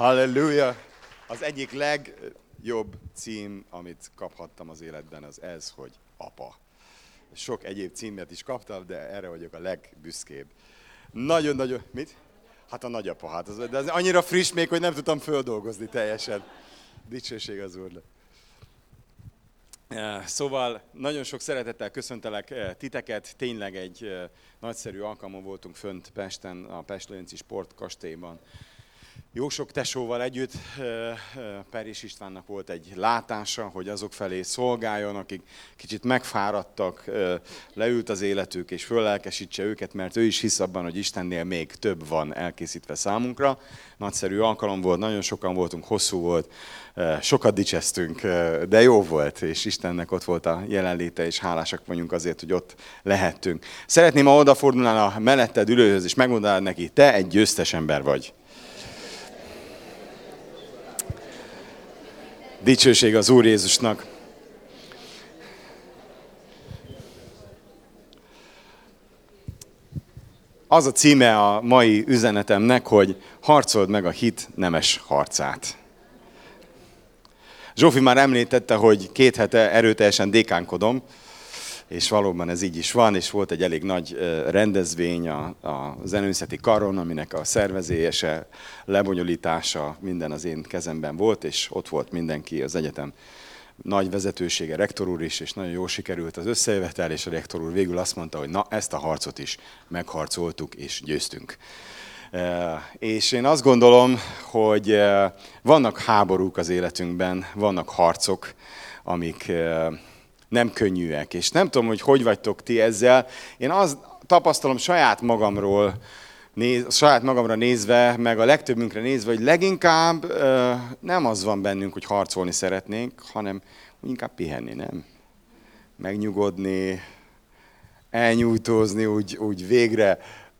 Halleluja! Az egyik legjobb cím, amit kaphattam az életben, az ez, hogy apa. Sok egyéb címet is kaptam, de erre vagyok a legbüszkébb. Nagyon-nagyon... Mit? Hát a nagyapa, hát de az annyira friss még, hogy nem tudtam földolgozni teljesen. Dicsőség az Úrnak. Szóval nagyon sok szeretettel köszöntelek titeket. Tényleg egy nagyszerű alkalmon voltunk fönt Pesten, a Pest-Lőrinci Sportkastélyban. Jó sok tesóval együtt Peris Istvánnak volt egy látása, hogy azok felé szolgáljon, akik kicsit megfáradtak, leült az életük és föllelkesítse őket, mert ő is hisz abban, hogy Istennél még több van elkészítve számunkra. Nagyszerű alkalom volt, nagyon sokan voltunk, hosszú volt, sokat dicseztünk, de jó volt, és Istennek ott volt a jelenléte, és hálásak vagyunk azért, hogy ott lehettünk. Szeretném, ha odafordulnál a melletted ülőhöz, és megmondanád neki, te egy győztes ember vagy. Dicsőség az Úr Jézusnak. Az a címe a mai üzenetemnek, hogy harcold meg a hit nemes harcát. Zsófi már említette, hogy 2 hete erőteljesen dékánkodom, és valóban ez így is van, és volt egy elég nagy rendezvény a zeneművészeti karon, aminek a szervezése, lebonyolítása, minden az én kezemben volt, és ott volt mindenki, az egyetem nagy vezetősége, rektor úr is, és nagyon jól sikerült az összejövetel, és a rektor úr végül azt mondta, hogy na, ezt a harcot is megharcoltuk, és győztünk. És én azt gondolom, hogy vannak háborúk az életünkben, vannak harcok, amik nem könnyűek, és nem tudom, hogy vagytok ti ezzel. Én azt tapasztalom saját magamra nézve, meg a legtöbbünkre nézve, hogy leginkább nem az van bennünk, hogy harcolni szeretnénk, hanem úgy inkább pihenni, nem? Megnyugodni, elnyújtózni, úgy végre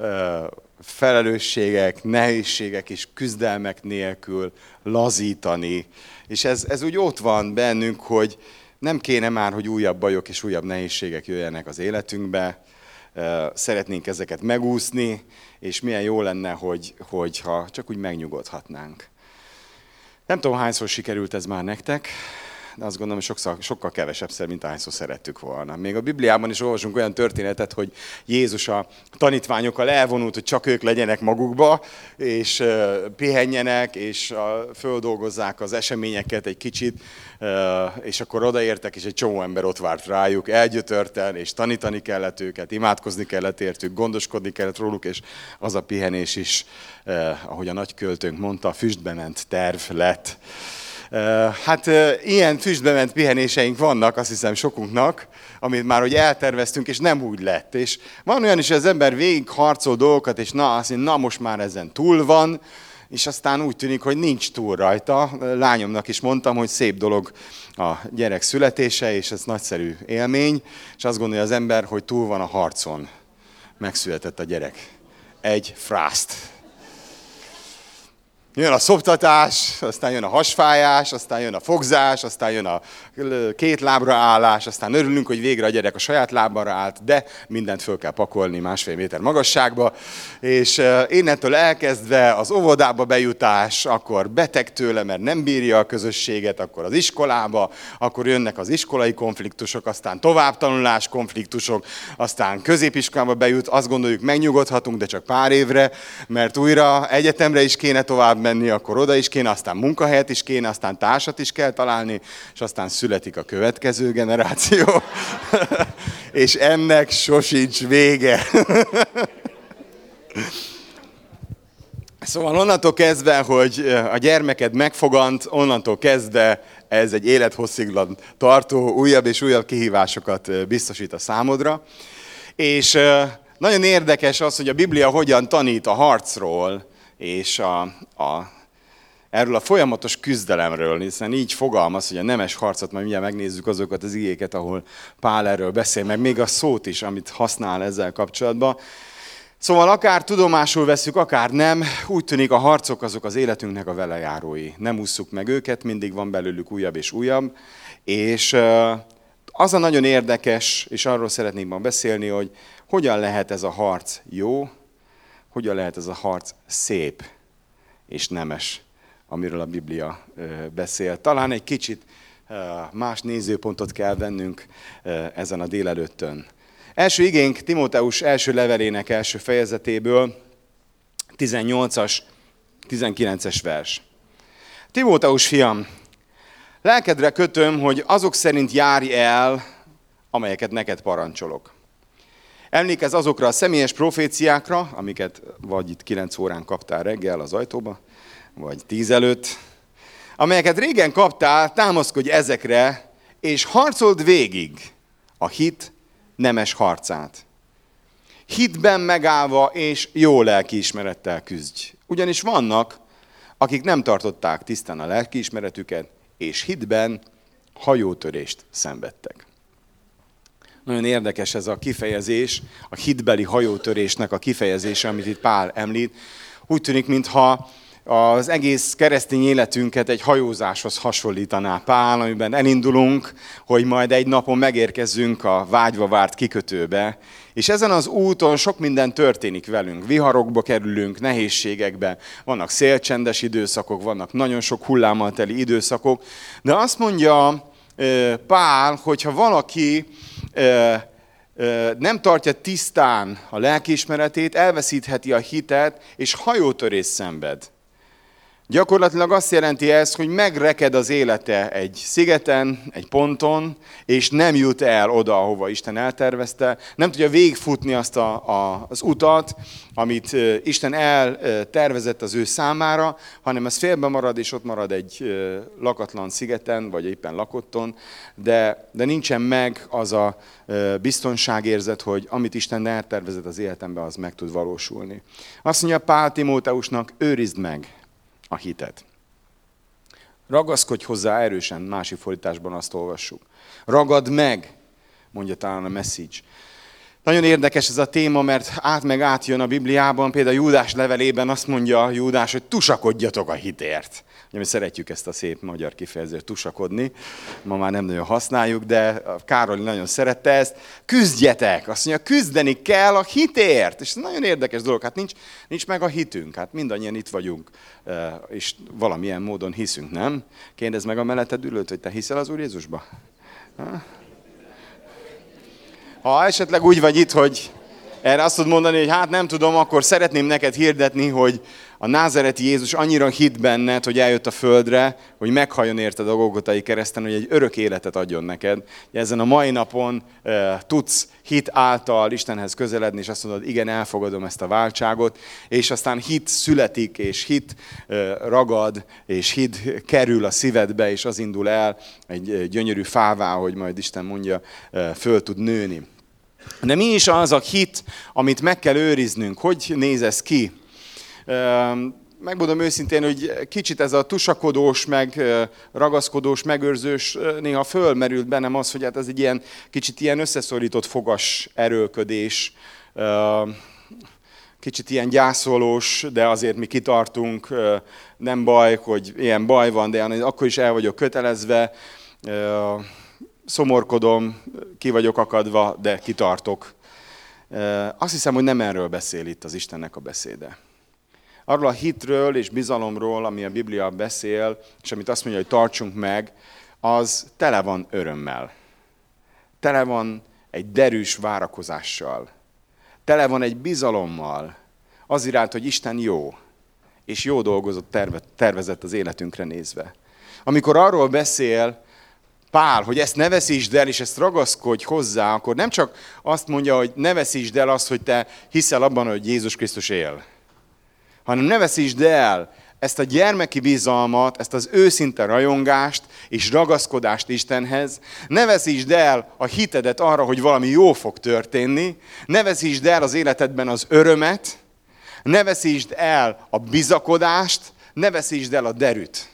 felelősségek, nehézségek és küzdelmek nélkül lazítani. És ez úgy ott van bennünk, hogy nem kéne már, hogy újabb bajok és újabb nehézségek jöjjenek az életünkbe. Szeretnénk ezeket megúszni, és milyen jó lenne, hogyha csak úgy megnyugodhatnánk. Nem tudom, hányszor sikerült ez már nektek, de azt gondolom, hogy sokkal kevesebbszer, mint ahányszor szerettük volna. Még a Bibliában is olvasunk olyan történetet, hogy Jézus a tanítványokkal elvonult, hogy csak ők legyenek magukba, és pihenjenek, és földolgozzák az eseményeket egy kicsit, és akkor odaértek, és egy csomó ember ott várt rájuk, elgyötörten, és tanítani kellett őket, imádkozni kellett értük, gondoskodni kellett róluk, és az a pihenés is, ahogy a nagyköltőnk mondta, füstbe ment terv lett. Hát ilyen füstbe ment pihenéseink vannak, azt hiszem sokunknak, amit már hogy elterveztünk, és nem úgy lett. És van olyan is, hogy az ember végig harcol dolgokat, és azt mondja, na most már ezen túl van, és aztán úgy tűnik, hogy nincs túl rajta. Lányomnak is mondtam, hogy szép dolog a gyerek születése, és ez nagyszerű élmény, és azt gondolja az ember, hogy túl van a harcon. Megszületett a gyerek. Egy frászt. Jön a szoptatás, aztán jön a hasfájás, aztán jön a fogzás, aztán jön a 2 lábra állás, aztán örülünk, hogy végre a gyerek a saját lábára állt, de mindent föl kell pakolni 1,5 méter magasságba, és innentől elkezdve az óvodába bejutás, akkor beteg tőle, mert nem bírja a közösséget, akkor az iskolába, akkor jönnek az iskolai konfliktusok, aztán továbbtanulás konfliktusok, aztán középiskolába bejut, azt gondoljuk, megnyugodhatunk, de csak pár évre, mert újra egyetemre is kéne tovább menni, akkor oda is kéne, aztán munkahelyet is kéne, aztán társat is kell találni, és aztán születik a következő generáció, és ennek sosincs vége. Szóval onnantól kezdve, hogy a gyermeked megfogant, onnantól kezdve ez egy élethosszig tartó, újabb és újabb kihívásokat biztosít a számodra. És nagyon érdekes az, hogy a Biblia hogyan tanít a harcról, és erről a folyamatos küzdelemről, hiszen így fogalmaz, hogy a nemes harcot, majd mindjárt megnézzük azokat az igéket, ahol Pál erről beszél, meg még a szót is, amit használ ezzel kapcsolatban. Szóval akár tudomásul veszük, akár nem, úgy tűnik a harcok azok az életünknek a velejárói. Nem ússzuk meg őket, mindig van belőlük újabb és újabb. És az a nagyon érdekes, és arról szeretnék ma beszélni, hogy hogyan lehet ez a harc jó, hogyan lehet ez a harc szép és nemes amiről a Biblia beszél. Talán egy kicsit más nézőpontot kell vennünk ezen a délelőttön. Első igénk Timóteus első levelének első fejezetéből, 18-as, 19-es vers. Timóteus fiam, lelkedre kötöm, hogy azok szerint járj el, amelyeket neked parancsolok. Emlékezz azokra a személyes proféciákra, amiket vagy itt 9 órán kaptál reggel az ajtóba, vagy 10 előtt, amelyeket régen kaptál, támaszkodj ezekre, és harcold végig a hit nemes harcát. Hitben megállva és jó lelkiismerettel küzdj. Ugyanis vannak, akik nem tartották tisztán a lelkiismeretüket, és hitben hajótörést szenvedtek. Nagyon érdekes ez a kifejezés, a hitbeli hajótörésnek a kifejezése, amit itt Pál említ. Úgy tűnik, mintha az egész keresztény életünket egy hajózáshoz hasonlítaná Pál, amiben elindulunk, hogy majd egy napon megérkezzünk a vágyva várt kikötőbe, és ezen az úton sok minden történik velünk. Viharokba kerülünk, nehézségekbe, vannak szélcsendes időszakok, vannak nagyon sok hullámmal teli időszakok, de azt mondja Pál, hogyha valaki nem tartja tisztán a lelkiismeretét, elveszítheti a hitet, és hajótörés szenved. Gyakorlatilag azt jelenti ez, hogy megreked az élete egy szigeten, egy ponton, és nem jut el oda, ahova Isten eltervezte. Nem tudja végigfutni azt az utat, amit Isten eltervezett az ő számára, hanem ez félbe marad, és ott marad egy lakatlan szigeten, vagy éppen lakotton, de nincsen meg az a biztonságérzet, hogy amit Isten eltervezett az életemben, az meg tud valósulni. Azt mondja Pál Timóteusnak, őrizd meg a hitet. Ragaszkodj hozzá erősen, másik fordításban azt olvassuk. Ragad meg, mondja talán a Message. Nagyon érdekes ez a téma, mert átjön a Bibliában, például Júdás levelében azt mondja Júdás, hogy tusakodjatok a hitért. Ugye mi szeretjük ezt a szép magyar kifejezést, tusakodni, ma már nem nagyon használjuk, de Károly nagyon szerette ezt. Küzdjetek! Azt mondja, küzdeni kell a hitért! És ez nagyon érdekes dolog, hát nincs meg a hitünk, hát mindannyian itt vagyunk, és valamilyen módon hiszünk, nem? Kérdezd meg a melletted ülőt, hogy te hiszel az Úr Jézusba? Ha esetleg úgy vagy itt, hogy erre azt tudod mondani, hogy hát nem tudom, akkor szeretném neked hirdetni, hogy a názáreti Jézus annyira hit benned, hogy eljött a földre, hogy meghalljon érted a Golgotai kereszten, hogy egy örök életet adjon neked. Ezen a mai napon tudsz hit által Istenhez közeledni, és azt mondod, igen, elfogadom ezt a váltságot, és aztán hit születik, és hit ragad, és hit kerül a szívedbe, és az indul el egy gyönyörű fává, hogy majd Isten mondja, föl tud nőni. De mi is az a hit, amit meg kell őriznünk? Hogy néz ez ki? Megmondom őszintén, hogy kicsit ez a tusakodós, meg ragaszkodós, megőrzős néha fölmerült bennem az, hogy hát ez egy ilyen kicsit ilyen összeszorított fogas erőlködés, kicsit ilyen gyászolós, de azért mi kitartunk, nem baj, hogy ilyen baj van, de akkor is el vagyok kötelezve, szomorkodom, ki vagyok akadva, de kitartok. Azt hiszem, hogy nem erről beszél itt az Istennek a beszéde. Arról a hitről és bizalomról, ami a Biblia beszél, és amit azt mondja, hogy tartsunk meg, az tele van örömmel. Tele van egy derűs várakozással. Tele van egy bizalommal az iránt, hogy Isten jó, és jó dolgozott, tervezett az életünkre nézve. Amikor arról beszél Pál, hogy ezt ne veszítsd el, és ezt ragaszkodj hozzá, akkor nem csak azt mondja, hogy ne veszítsd el azt, hogy te hiszel abban, hogy Jézus Krisztus él, hanem ne veszítsd el ezt a gyermeki bizalmat, ezt az őszinte rajongást és ragaszkodást Istenhez, ne veszítsd el a hitedet arra, hogy valami jó fog történni, ne veszítsd el az életedben az örömet, ne veszítsd el a bizakodást, ne veszítsd el a derűt.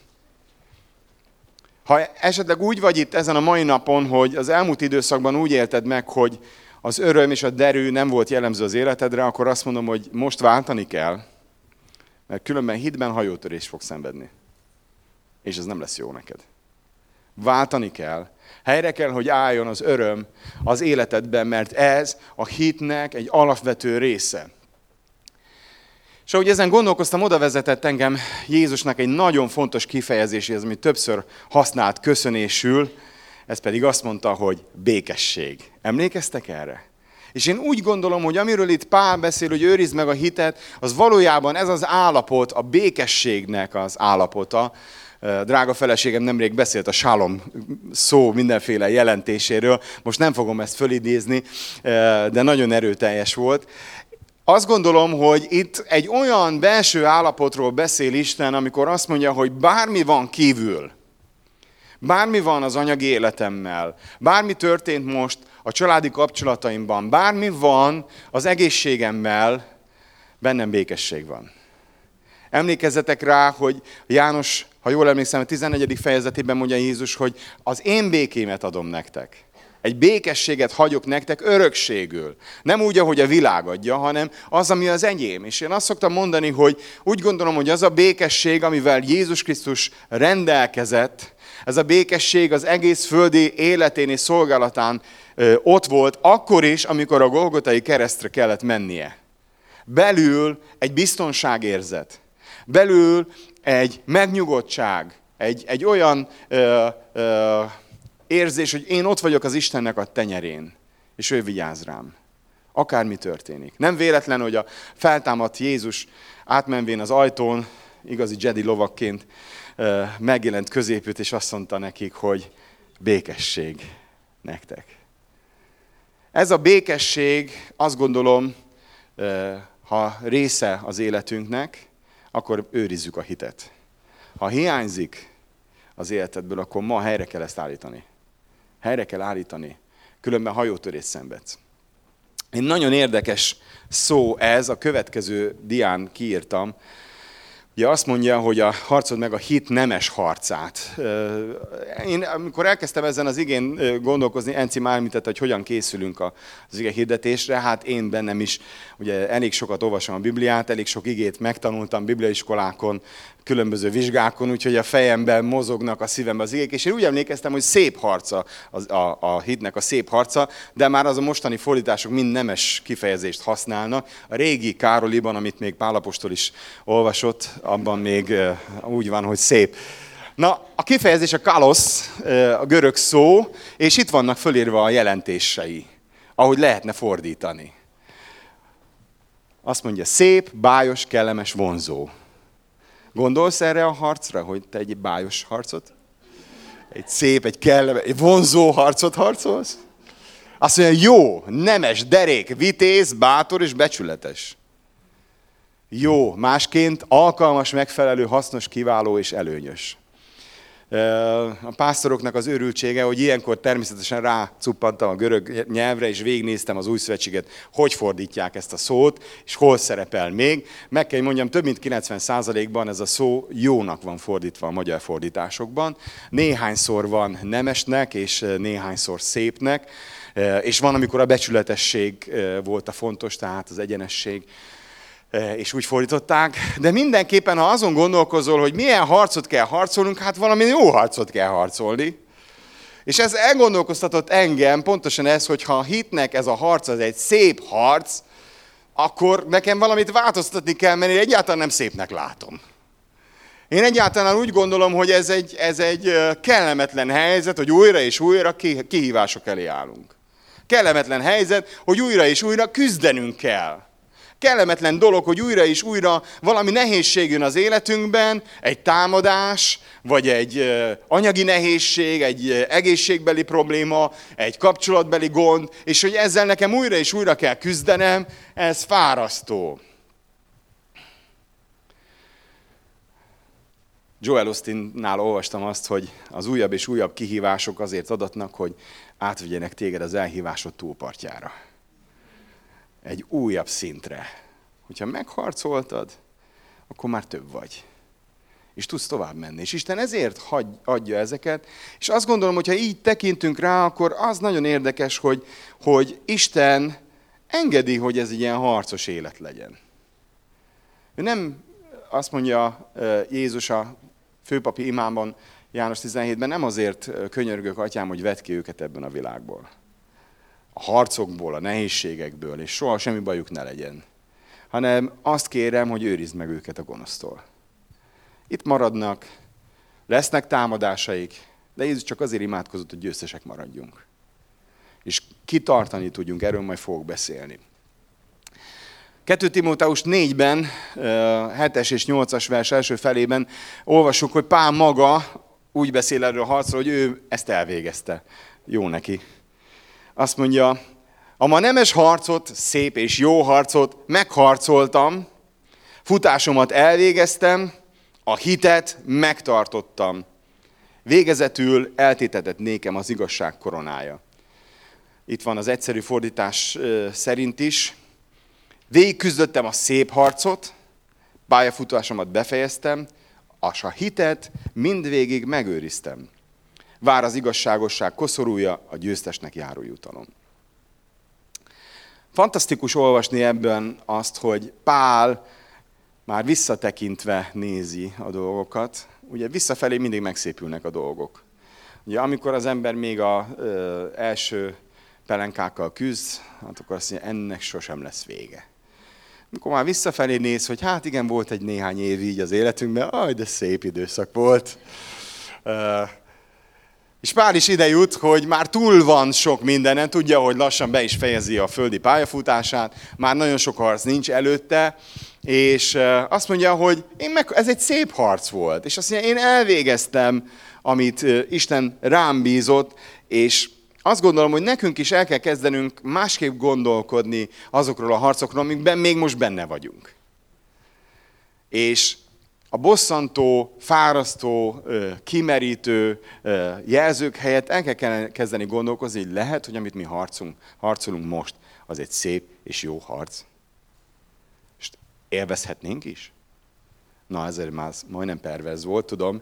Ha esetleg úgy vagy itt ezen a mai napon, hogy az elmúlt időszakban úgy élted meg, hogy az öröm és a derű nem volt jellemző az életedre, akkor azt mondom, hogy most váltani kell, mert különben hitben hajótörés fog szenvedni. És ez nem lesz jó neked. Váltani kell. Helyre kell, hogy álljon az öröm az életedben, mert ez a hitnek egy alapvető része. És ahogy ezen gondolkoztam, oda vezetett engem Jézusnak egy nagyon fontos kifejezéséhez, amit többször használt köszönésül, ez pedig azt mondta, hogy békesség. Emlékeztek erre? És én úgy gondolom, hogy amiről itt Pál beszél, hogy őrizd meg a hitet, az valójában ez az állapot, a békességnek az állapota. Drága feleségem nemrég beszélt a shalom szó mindenféle jelentéséről, most nem fogom ezt fölidézni, de nagyon erőteljes volt. Azt gondolom, hogy itt egy olyan belső állapotról beszél Isten, amikor azt mondja, hogy bármi van kívül, bármi van az anyagi életemmel, bármi történt most a családi kapcsolataimban, bármi van az egészségemmel, bennem békesség van. Emlékezzetek rá, hogy János, ha jól emlékszem, a 14. fejezetében mondja Jézus, hogy az én békémet adom nektek. Egy békességet hagyok nektek örökségül. Nem úgy, ahogy a világ adja, hanem az, ami az enyém. És én azt szoktam mondani, hogy úgy gondolom, hogy az a békesség, amivel Jézus Krisztus rendelkezett, ez a békesség az egész földi életén és szolgálatán ott volt, akkor is, amikor a Golgotai keresztre kellett mennie. Belül egy biztonságérzet, belül egy megnyugodtság, egy olyan érzés, hogy én ott vagyok az Istennek a tenyerén, és ő vigyáz rám. Akármi történik. Nem véletlen, hogy a feltámadt Jézus átmenvén az ajtón, igazi Jedi lovakként megjelent középült, és azt mondta nekik, hogy békesség nektek. Ez a békesség, azt gondolom, ha része az életünknek, akkor őrizzük a hitet. Ha hiányzik az életedből, akkor ma helyre kell ezt állítani. Helyre kell állítani, különben hajótörést szenvedsz. Egy nagyon érdekes szó ez, a következő dián kiírtam. Ugye azt mondja, hogy a harcod meg a hit nemes harcát. Én amikor elkezdtem ezen az igén gondolkozni, Enci már említette, hogy hogyan készülünk az ige hirdetésre, hát én bennem is ugye elég sokat olvasom a Bibliát, elég sok igét megtanultam bibliaiskolákon, különböző vizsgákon, úgyhogy a fejemben mozognak, a szívemben az igék, és én úgy emlékeztem, hogy szép harca a hitnek a szép harca, de már az a mostani fordítások mind nemes kifejezést használnak. A régi Károliban, amit még Pál apostol is olvasott, abban még úgy van, hogy szép. Na, a kifejezés a kalosz, a görög szó, és itt vannak fölírva a jelentései, ahogy lehetne fordítani. Azt mondja, szép, bájos, kellemes, vonzó. Gondolsz erre a harcra, hogy te egy bájos harcot? Egy szép, egy kellemes, egy vonzó harcot harcolsz? Azt mondja, jó, nemes, derék, vitéz, bátor és becsületes. Jó, másként alkalmas, megfelelő, hasznos, kiváló és előnyös. A pásztoroknak az őrültsége, hogy ilyenkor természetesen rácuppantam a görög nyelvre, és végignéztem az új szövetséget, hogy fordítják ezt a szót, és hol szerepel még. Meg kell mondjam, több mint 90%-ban ez a szó jónak van fordítva a magyar fordításokban. Néhányszor van nemesnek, és néhányszor szépnek, és van, amikor a becsületesség volt a fontos, tehát az egyenesség, és úgy fordították, de mindenképpen, ha azon gondolkozol, hogy milyen harcot kell harcolnunk, hát valami jó harcot kell harcolni. És ez elgondolkoztatott engem, pontosan ez, hogy ha a hitnek ez a harc az egy szép harc, akkor nekem valamit változtatni kell, mert én egyáltalán nem szépnek látom. Én egyáltalán úgy gondolom, hogy ez egy kellemetlen helyzet, hogy újra és újra kihívások elé állunk. Kellemetlen helyzet, hogy újra és újra küzdenünk kell. Kellemetlen dolog, hogy újra és újra valami nehézség jön az életünkben, egy támadás, vagy egy anyagi nehézség, egy egészségbeli probléma, egy kapcsolatbeli gond, és hogy ezzel nekem újra és újra kell küzdenem, ez fárasztó. Joel Osteinnál olvastam azt, hogy az újabb és újabb kihívások azért adatnak, hogy átvigyenek téged az elhívásod túlpartjára. Egy újabb szintre. Hogyha megharcoltad, akkor már több vagy. És tudsz tovább menni. És Isten ezért adja ezeket. És azt gondolom, hogy ha így tekintünk rá, akkor az nagyon érdekes, hogy Isten engedi, hogy ez egy ilyen harcos élet legyen. Ő nem, azt mondja Jézus a főpapi imában, János 17-ben, nem azért könyörgök, atyám, hogy vedd ki őket ebben a világból. A harcokból, a nehézségekből, és soha semmi bajuk ne legyen. hanem azt kérem, hogy őrizd meg őket a gonosztól. Itt maradnak, lesznek támadásaik, de Jézus csak azért imádkozott, hogy győztesek maradjunk. És kitartani tudjunk, erről majd fogok beszélni. 2 Timóteus 4-ben, 7-es és 8-as vers első felében olvassuk, hogy Pál maga úgy beszél erről a harcról, hogy ő ezt elvégezte. Jó neki. Azt mondja, a ma nemes harcot, szép és jó harcot megharcoltam, futásomat elvégeztem, a hitet megtartottam. Végezetül eltétetett nékem az igazság koronája. Itt van az egyszerű fordítás szerint is. Végigküzdöttem a szép harcot, pályafutásomat befejeztem, és a hitet mindvégig megőriztem. Vár az igazságosság koszorúja, a győztesnek járó jutalom. Fantasztikus olvasni ebben azt, hogy Pál már visszatekintve nézi a dolgokat. Ugye visszafelé mindig megszépülnek a dolgok. Ugye amikor az ember még az első pelenkákkal küzd, hát akkor azt mondja, ennek sosem lesz vége. Amikor már visszafelé néz, hogy hát igen, volt egy néhány év így az életünkben, de szép időszak volt. És Pál is ide jut, hogy már túl van sok mindenen, tudja, hogy lassan be is fejezi a földi pályafutását, már nagyon sok harc nincs előtte, és azt mondja, hogy ez egy szép harc volt, és azt mondja, én elvégeztem, amit Isten rám bízott, és azt gondolom, hogy nekünk is el kell kezdenünk másképp gondolkodni azokról a harcokról, amikben még most benne vagyunk. És a bosszantó, fárasztó, kimerítő jelzők helyett el kell kezdeni gondolkozni, hogy lehet, hogy amit mi harcolunk most, az egy szép és jó harc. És élvezhetnénk is? Na, ezért már majdnem perverz volt, tudom.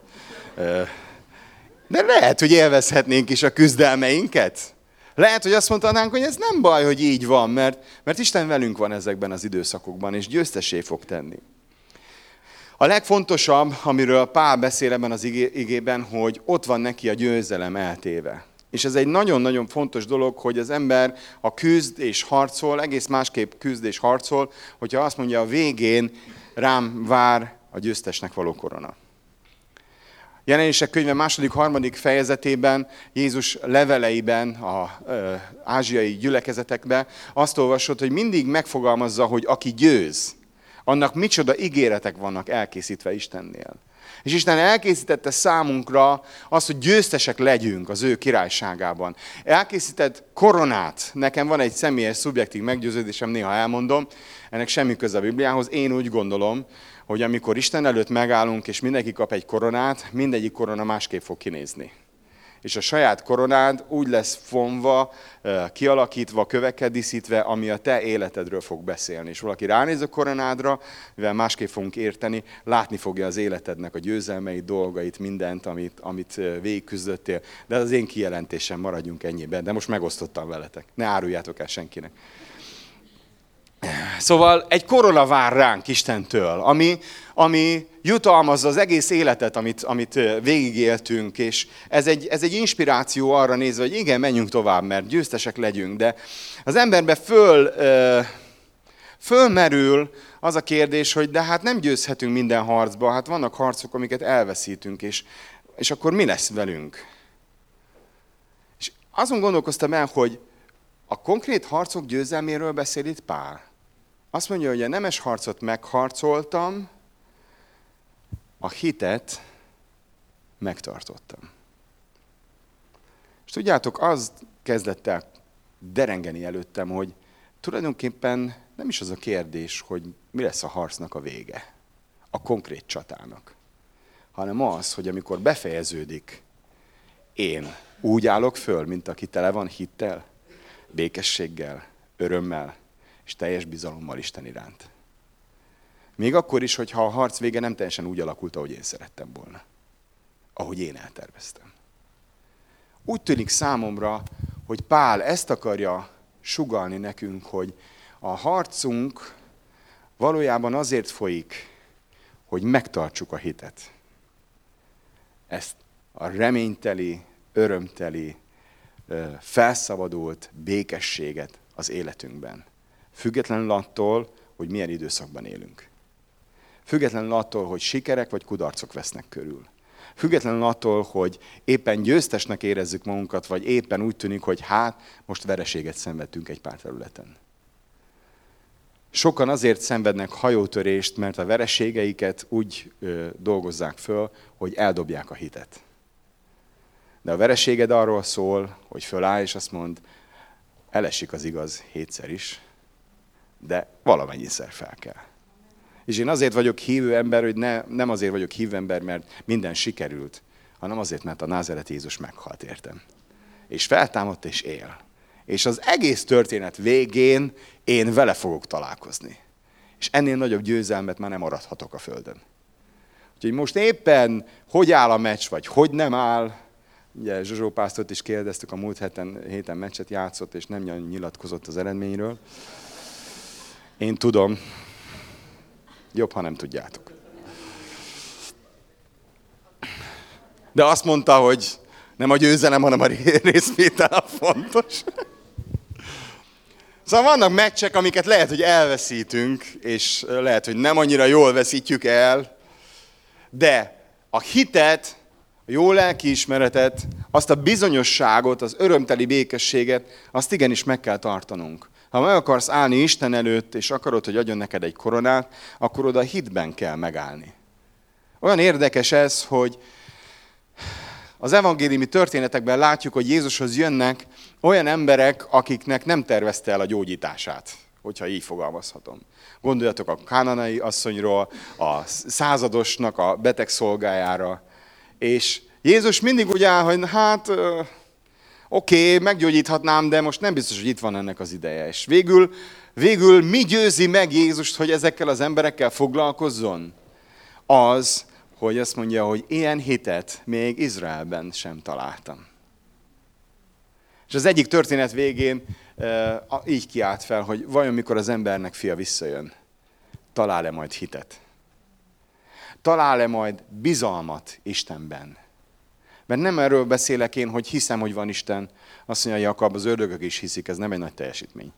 De lehet, hogy élvezhetnénk is a küzdelmeinket. Lehet, hogy azt mondhatnánk, hogy ez nem baj, hogy így van, mert Isten velünk van ezekben az időszakokban, és győztessé fog tenni. A legfontosabb, amiről Pál beszél ebben az igében, hogy ott van neki a győzelem eltéve. És ez egy nagyon-nagyon fontos dolog, hogy az ember, ha küzd és harcol, egész másképp küzd és harcol, hogyha azt mondja, a végén rám vár a győztesnek való korona. Jelenések könyve 2.-3. fejezetében, Jézus leveleiben, az ázsiai gyülekezetekben azt olvasott, hogy mindig megfogalmazza, hogy aki győz, annak micsoda ígéretek vannak elkészítve Istennél. És Isten elkészítette számunkra azt, hogy győztesek legyünk az ő királyságában. Elkészített koronát. Nekem van egy személyes, szubjektív meggyőződésem, néha elmondom, ennek semmi köze a Bibliához. Én úgy gondolom, hogy amikor Isten előtt megállunk, és mindenki kap egy koronát, mindegyik korona másképp fog kinézni. És a saját koronád úgy lesz fonva, kialakítva, kövekkel díszítve, ami a te életedről fog beszélni. És valaki ránéz a koronádra, mivel másképp fogunk érteni, látni fogja az életednek a győzelmeit, dolgait, mindent, amit végigküzdöttél. De ez az én kijelentésem, maradjunk ennyiben. De most megosztottam veletek. Ne áruljátok el senkinek. Szóval egy korona vár ránk Istentől, ami jutalmazza az egész életet, amit végigéltünk, és ez egy inspiráció arra nézve, hogy igen, menjünk tovább, mert győztesek legyünk, de az emberbe fölmerül az a kérdés, hogy de hát nem győzhetünk minden harcba, hát vannak harcok, amiket elveszítünk, és akkor mi lesz velünk? És azon gondolkoztam el, hogy a konkrét harcok győzelméről beszél itt Pál. Azt mondja, hogy a nemes harcot megharcoltam, a hitet megtartottam. És tudjátok, az kezdett el derengeni előttem, hogy tulajdonképpen nem is az a kérdés, hogy mi lesz a harcnak a vége, a konkrét csatának, hanem az, hogy amikor befejeződik, én úgy állok föl, mint aki tele van hittel, békességgel, örömmel és teljes bizalommal Isten iránt. Még akkor is, hogyha a harc vége nem teljesen úgy alakult, ahogy én szerettem volna. Ahogy én elterveztem. Úgy tűnik számomra, hogy Pál ezt akarja sugallni nekünk, hogy a harcunk valójában azért folyik, hogy megtartsuk a hitet. Ezt a reményteli, örömteli, felszabadult békességet az életünkben. Függetlenül attól, hogy milyen időszakban élünk. Függetlenül attól, hogy sikerek vagy kudarcok vesznek körül. Függetlenül attól, hogy éppen győztesnek érezzük magunkat, vagy éppen úgy tűnik, hogy most vereséget szenvedtünk egy pár területen. Sokan azért szenvednek hajótörést, mert a vereségeiket úgy dolgozzák föl, hogy eldobják a hitet. De a vereséged arról szól, hogy föláll és azt mond, elesik az igaz 7-szer is, de valamennyiszer fel kell. És én azért vagyok hívő ember, hogy nem azért vagyok hívő ember, mert minden sikerült, hanem azért, mert a názereti Jézus meghalt értem. És feltámadt és él. És az egész történet végén én vele fogok találkozni. És ennél nagyobb győzelmet már nem arathatok a földön. Úgyhogy most éppen hogy áll a meccs, vagy hogy nem áll. Ugye Zsuzsó pásztort is kérdeztük, a múlt héten meccset játszott, és nem nyilatkozott az eredményről. Én tudom. Jobb, ha nem tudjátok. De azt mondta, hogy nem a győzelem, hanem a részvétel a fontos. Szóval vannak meccsek, amiket lehet, hogy elveszítünk, és lehet, hogy nem annyira jól veszítjük el, de a hitet, a jó lelkiismeretet, azt a bizonyosságot, az örömteli békességet, azt igenis meg kell tartanunk. Ha meg akarsz állni Isten előtt, és akarod, hogy adjon neked egy koronát, akkor oda hitben kell megállni. Olyan érdekes ez, hogy az evangéliumi történetekben látjuk, hogy Jézushoz jönnek olyan emberek, akiknek nem tervezte el a gyógyítását, hogyha így fogalmazhatom. Gondoljatok a kánanai asszonyról, a századosnak a beteg szolgájára. És Jézus mindig úgy áll, hogy oké, meggyógyíthatnám, de most nem biztos, hogy itt van ennek az ideje. És végül mi győzi meg Jézust, hogy ezekkel az emberekkel foglalkozzon? Az, hogy azt mondja, hogy ilyen hitet még Izraelben sem találtam. És az egyik történet végén így kiált fel, hogy vajon mikor az embernek fia visszajön, talál-e majd hitet? Talál-e majd bizalmat Istenben? Mert nem erről beszélek én, hogy hiszem, hogy van Isten. Azt mondja Jakab, az ördögök is hiszik, ez nem egy nagy teljesítmény.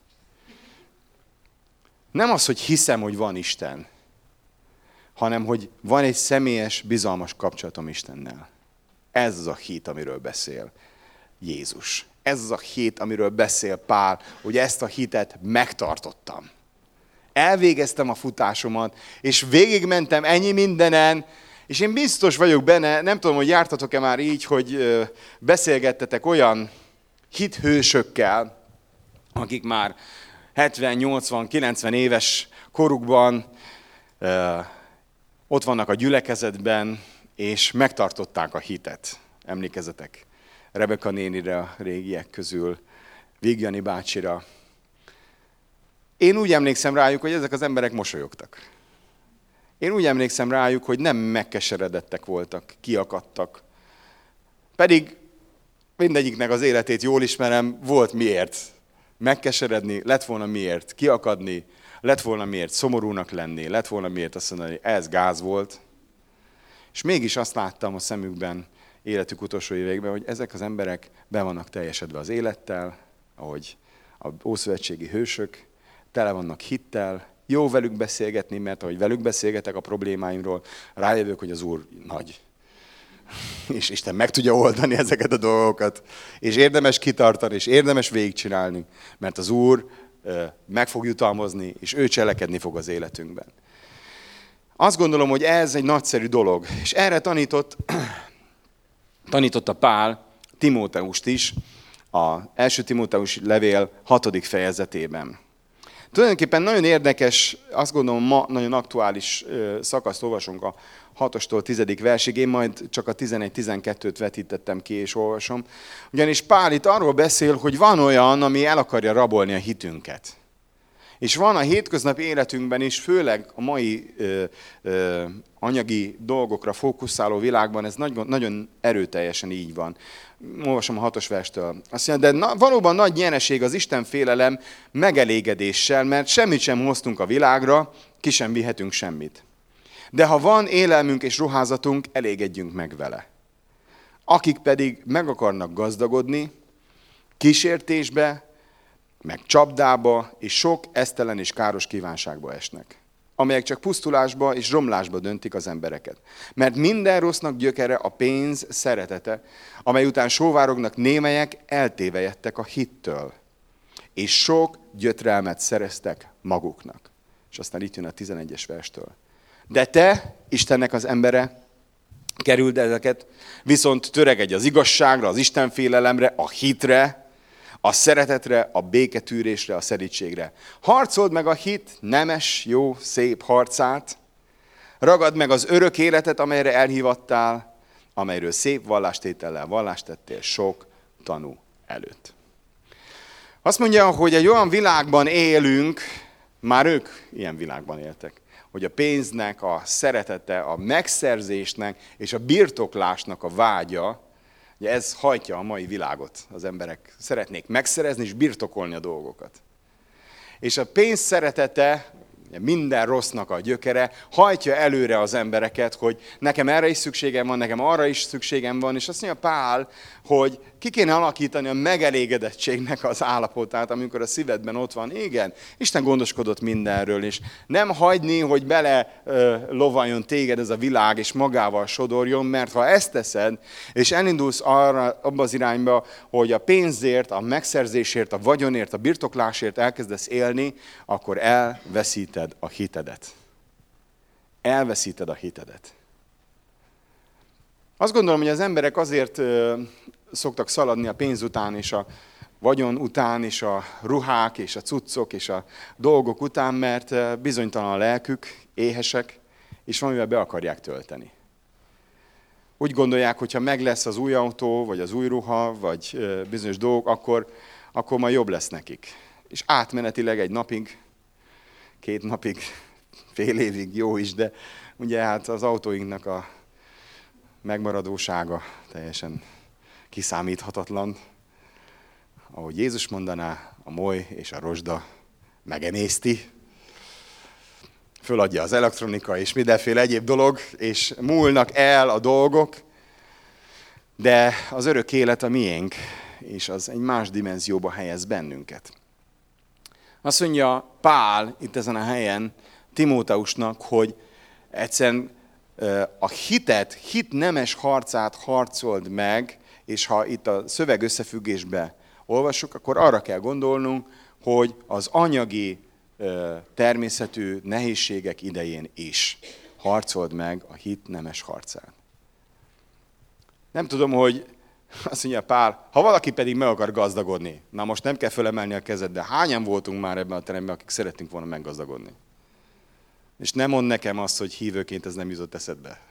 Nem az, hogy hiszem, hogy van Isten, hanem hogy van egy személyes, bizalmas kapcsolatom Istennel. Ez az a hit, amiről beszél Jézus. Ez az a hit, amiről beszél Pál, hogy ezt a hitet megtartottam. Elvégeztem a futásomat, és végigmentem ennyi mindenen, és én biztos vagyok benne, nem tudom, hogy jártatok-e már így, hogy beszélgettetek olyan hithősökkel, akik már 70, 80, 90 éves korukban ott vannak a gyülekezetben, és megtartották a hitet. Emlékezzetek Rebeka nénire a régiek közül, Vigjani bácsira. Én úgy emlékszem rájuk, hogy ezek az emberek mosolyogtak. Én úgy emlékszem rájuk, hogy nem megkeseredettek voltak, kiakadtak. Pedig mindegyiknek az életét jól ismerem, volt miért megkeseredni, lett volna miért kiakadni, lett volna miért szomorúnak lenni, lett volna miért azt mondani, hogy ez gáz volt. És mégis azt láttam a szemükben életük utolsó években, hogy ezek az emberek be vannak teljesedve az élettel, ahogy a ószövetségi hősök, tele vannak hittel, jó velük beszélgetni, mert ahogy velük beszélgetek a problémáimról, rájövök, hogy az Úr nagy. És Isten meg tudja oldani ezeket a dolgokat. És érdemes kitartani, és érdemes végigcsinálni, mert az Úr meg fog jutalmazni, és ő cselekedni fog az életünkben. Azt gondolom, hogy ez egy nagyszerű dolog. És erre tanította Pál Timóteust is, az 1. Timóteus levél 6. fejezetében. Tulajdonképpen nagyon érdekes, azt gondolom ma nagyon aktuális szakaszt olvasunk a 6-tól 10. versig, én majd csak a 11-12-t vetítettem ki és olvasom. Ugyanis Pál itt arról beszél, hogy van olyan, ami el akarja rabolni a hitünket. És van a hétköznapi életünkben is, főleg a mai anyagi dolgokra fókuszáló világban, ez nagyon erőteljesen így van. Olvasom a 6. verstől. Azt mondja, de valóban nagy nyereség az Isten félelem megelégedéssel, mert semmit sem hoztunk a világra, ki sem vihetünk semmit. De ha van élelmünk és ruházatunk, elégedjünk meg vele. Akik pedig meg akarnak gazdagodni, kísértésbe meg csapdába, és sok esztelen és káros kívánságba esnek, amelyek csak pusztulásba és romlásba döntik az embereket. Mert minden rossznak gyökere a pénz szeretete, amely után sóvárognak némelyek, eltévejedtek a hittől, és sok gyötrelmet szereztek maguknak. És aztán itt jön a 11-es verstől. De te, Istennek az embere, kerüld ezeket, viszont töregedj az igazságra, az istenfélelemre, a hitre, a szeretetre, a béketűrésre, a szerítségre. Harcold meg a hit nemes, jó, szép harcát, ragad meg az örök életet, amelyre elhívattál, amelyről szép vallástétellel vallást tettél sok tanú előtt. Azt mondja, hogy egy olyan világban élünk, már ők ilyen világban éltek, hogy a pénznek, a szeretete, a megszerzésnek és a birtoklásnak a vágya, ugye ez hajtja a mai világot. Az emberek szeretnék megszerezni és birtokolni a dolgokat. És a pénz szeretete, minden rossznak a gyökere, hajtja előre az embereket, hogy nekem erre is szükségem van, nekem arra is szükségem van, és azt mondja Pál, hogy ki kéne alakítani a megelégedettségnek az állapotát, amikor a szívedben ott van. Igen, Isten gondoskodott mindenről, és nem hagyni, hogy bele lovaljon téged ez a világ, és magával sodorjon, mert ha ezt teszed, és elindulsz abba az irányba, hogy a pénzért, a megszerzésért, a vagyonért, a birtoklásért elkezdesz élni, akkor elveszíted a hitedet. Elveszíted a hitedet. Azt gondolom, hogy az emberek azért szoktak szaladni a pénz után, és a vagyon után, és a ruhák, és a cuccok, és a dolgok után, mert bizonytalan a lelkük, éhesek, és valamivel be akarják tölteni. Úgy gondolják, hogy ha meg lesz az új autó, vagy az új ruha, vagy bizonyos dolgok, akkor majd jobb lesz nekik. És átmenetileg egy napig, 2 napig, fél évig jó is, de ugye hát az autóinknak a megmaradósága teljesen kiszámíthatatlan. Ahogy Jézus mondaná, a moly és a rozsda megemészti. Föladja az elektronika és mindenféle egyéb dolog, és múlnak el a dolgok, de az örök élet a miénk, és az egy más dimenzióba helyez bennünket. Azt mondja Pál itt ezen a helyen Timóteusnak, hogy egyszerűen a hit nemes harcát harcold meg, és ha itt a szöveg összefüggésbe olvassuk, akkor arra kell gondolnunk, hogy az anyagi természetű nehézségek idején is harcold meg a hit nemes harcát. Nem tudom, hogy azt mondja Pál, ha valaki pedig meg akar gazdagodni, na most nem kell fölemelni a kezed, de hányan voltunk már ebben a teremben, akik szeretnénk volna meggazdagodni? És nem mond nekem azt, hogy hívőként ez nem jutott eszedbe.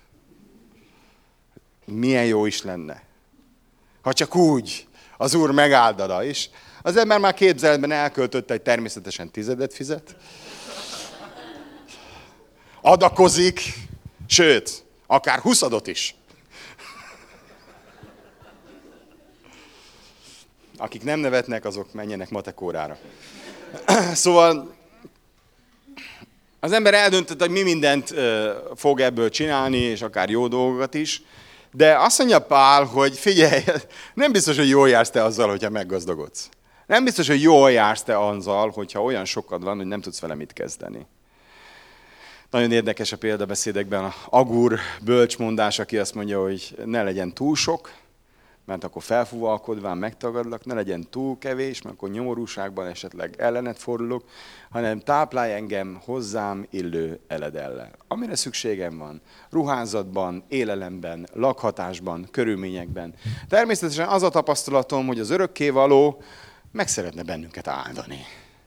Milyen jó is lenne. Ha csak úgy az Úr megáldana is. Az ember már képzeletben elköltötte, hogy természetesen 10 fizet. Adakozik, sőt, akár 20 is. Akik nem nevetnek, azok menjenek matekórára. Szóval az ember eldöntött, hogy mi mindent fog ebből csinálni, és akár jó dolgokat is, de azt mondja Pál, hogy figyelj, nem biztos, hogy jól jársz te azzal, hogyha meggazdagodsz. Nem biztos, hogy jól jársz te azzal, hogyha olyan sokkad van, hogy nem tudsz vele mit kezdeni. Nagyon érdekes a példabeszédekben a Agur bölcsmondás, aki azt mondja, hogy ne legyen túl sok, mert akkor felfúvalkodván megtagadlak, ne legyen túl kevés, mert akkor nyomorúságban esetleg ellenet fordulok, hanem táplálj engem hozzám illő eledellel. Amire szükségem van, ruházatban, élelemben, lakhatásban, körülményekben. Természetesen az a tapasztalatom, hogy az örökkévaló meg szeretne bennünket áldani.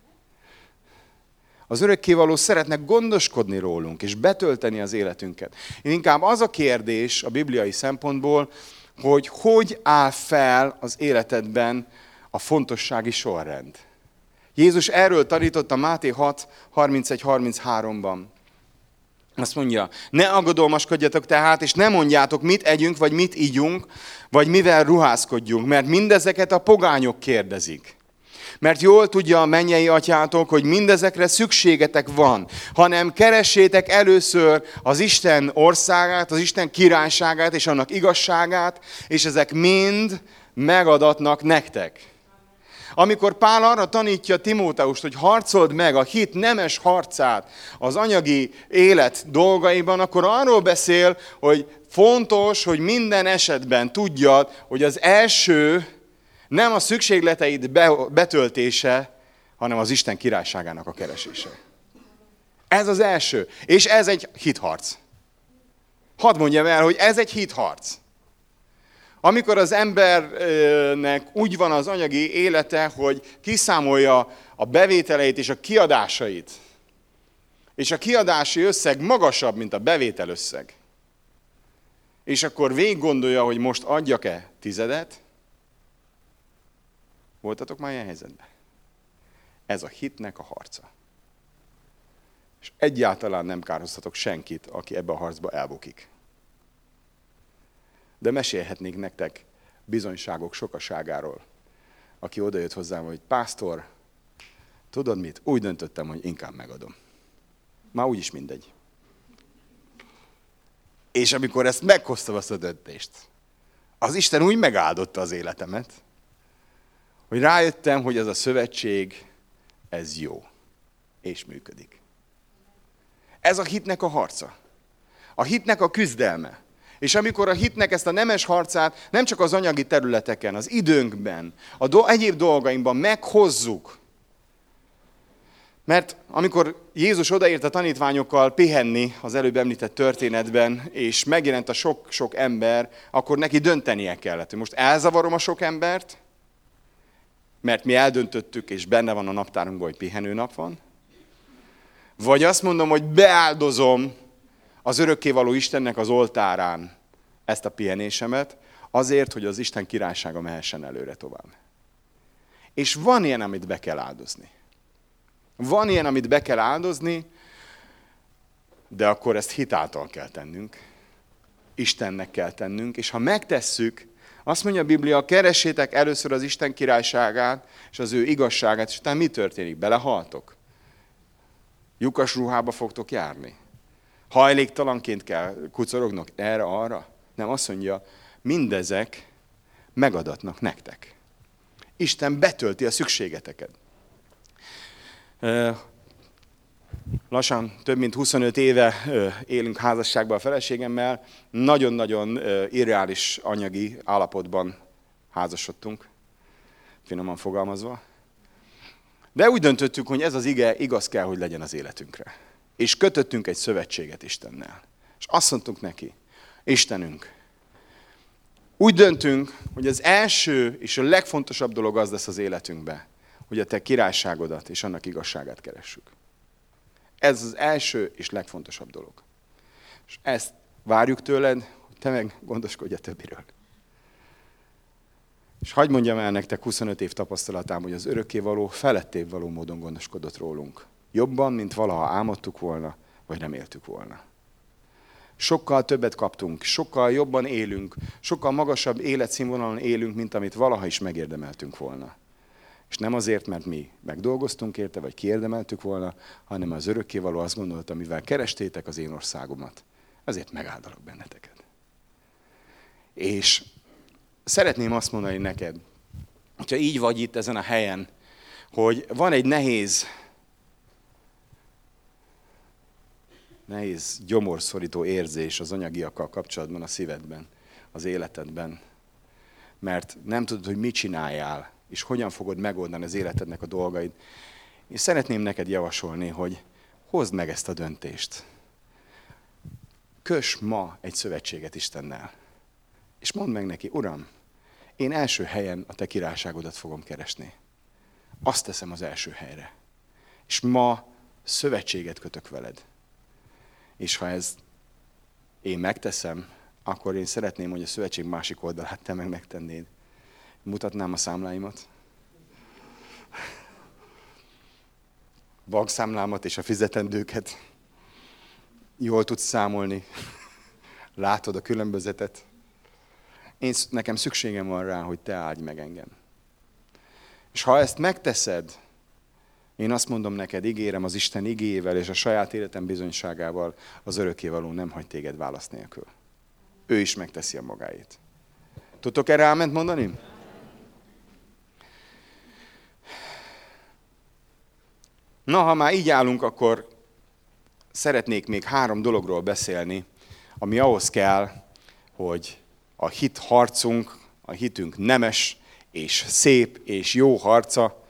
Az örökkévaló szeretne gondoskodni rólunk, és betölteni az életünket. Inkább az a kérdés a bibliai szempontból, hogy áll fel az életedben a fontossági sorrend. Jézus erről tanított a Máté 6, 31-33-ban. Azt mondja, ne aggodalmaskodjatok tehát, és ne mondjátok, mit együnk, vagy mit ígyunk, vagy mivel ruházkodjunk, mert mindezeket a pogányok kérdezik. Mert jól tudja a mennyei atyátok, hogy mindezekre szükségetek van, hanem keressétek először az Isten országát, az Isten királyságát és annak igazságát, és ezek mind megadatnak nektek. Amikor Pál arra tanítja Timóteust, hogy harcold meg a hit nemes harcát az anyagi élet dolgaiban, akkor arról beszél, hogy fontos, hogy minden esetben tudjad, hogy az első nem a szükségleteid betöltése, hanem az Isten királyságának a keresése. Ez az első. És ez egy hitharc. Hadd mondjam el, hogy ez egy hitharc. Amikor az embernek úgy van az anyagi élete, hogy kiszámolja a bevételeit és a kiadásait, és a kiadási összeg magasabb, mint a bevétel összeg, és akkor végig gondolja, hogy most adjak-e tizedet, voltatok már ilyen helyzetben? Ez a hitnek a harca. És egyáltalán nem kárhoztatok senkit, aki ebbe a harcba elbukik. De mesélhetnék nektek bizonyságok sokaságáról, aki odajött hozzám, hogy pásztor, tudod mit? Úgy döntöttem, hogy inkább megadom. Már úgyis mindegy. És amikor ezt meghoztam, azt a döntést, az Isten úgy megáldotta az életemet, hogy rájöttem, hogy ez a szövetség, ez jó, és működik. Ez a hitnek a harca. A hitnek a küzdelme. És amikor a hitnek ezt a nemes harcát nem csak az anyagi területeken, az időnkben, egyéb dolgainkban meghozzuk. Mert amikor Jézus odaért a tanítványokkal pihenni az előbb említett történetben, és megjelent a sok-sok ember, akkor neki döntenie kellett, hogy most elzavarom a sok embert, mert mi eldöntöttük, és benne van a naptárunkban, hogy pihenőnap van, vagy azt mondom, hogy beáldozom az örökkévaló Istennek az oltárán ezt a pihenésemet, azért, hogy az Isten királysága mehessen előre tovább. És van ilyen, amit be kell áldozni. Van ilyen, amit be kell áldozni, de akkor ezt hitáltal kell tennünk. Istennek kell tennünk, és ha megtesszük, azt mondja a Biblia, keressétek először az Isten királyságát, és az ő igazságát, és utána mi történik? Belehaltok? Lyukas ruhába fogtok járni? Hajléktalanként kell kucorognak erre-arra? Nem, azt mondja, mindezek megadatnak nektek. Isten betölti a szükségeteket. Lassan több mint 25 éve élünk házasságban a feleségemmel, nagyon-nagyon irreális anyagi állapotban házasodtunk, finoman fogalmazva. De úgy döntöttük, hogy ez az ige igaz kell, hogy legyen az életünkre. És kötöttünk egy szövetséget Istennel. És azt mondtuk neki, Istenünk, úgy döntünk, hogy az első és a legfontosabb dolog az lesz az életünkben, hogy a te királyságodat és annak igazságát keressük. Ez az első és legfontosabb dolog. És ezt várjuk tőled, hogy te meg gondoskodj a többiről. És hadd mondjam el nektek 25 év tapasztalatám, hogy az örökkévaló felettébb való módon gondoskodott rólunk. Jobban, mint valaha álmodtuk volna, vagy reméltük volna. Sokkal többet kaptunk, sokkal jobban élünk, sokkal magasabb életszínvonalon élünk, mint amit valaha is megérdemeltünk volna. És nem azért, mert mi megdolgoztunk érte, vagy kiérdemeltük volna, hanem az örökkévaló azt gondolta, mivel kerestétek az én országomat, ezért megáldalak benneteket. És szeretném azt mondani neked, hogyha így vagy itt ezen a helyen, hogy van egy nehéz gyomorszorító érzés az anyagiakkal kapcsolatban a szívedben, az életedben, mert nem tudod, hogy mit csináljál, és hogyan fogod megoldani az életednek a dolgait. És szeretném neked javasolni, hogy hozd meg ezt a döntést. Köss ma egy szövetséget Istennel. És mondd meg neki, Uram, én első helyen a te királyságodat fogom keresni. Azt teszem az első helyre. És ma szövetséget kötök veled. És ha ezt én megteszem, akkor én szeretném, hogy a szövetség másik oldalát te meg megtennéd. Mutatnám a számláimat. Bankszámlámat és a fizetendőket. Jól tudsz számolni. Látod a különbözetet. Nekem szükségem van rá, hogy te áldj meg engem. És ha ezt megteszed, én azt mondom neked, ígérem az Isten igéjével és a saját életem bizonyságával, az örökkévaló nem hagy téged válasz nélkül. Ő is megteszi a magáét. Tudtok erre áment mondani? Na, ha már így állunk, akkor szeretnék még 3 dologról beszélni, ami ahhoz kell, hogy a hit harcunk, a hitünk nemes és szép és jó harca,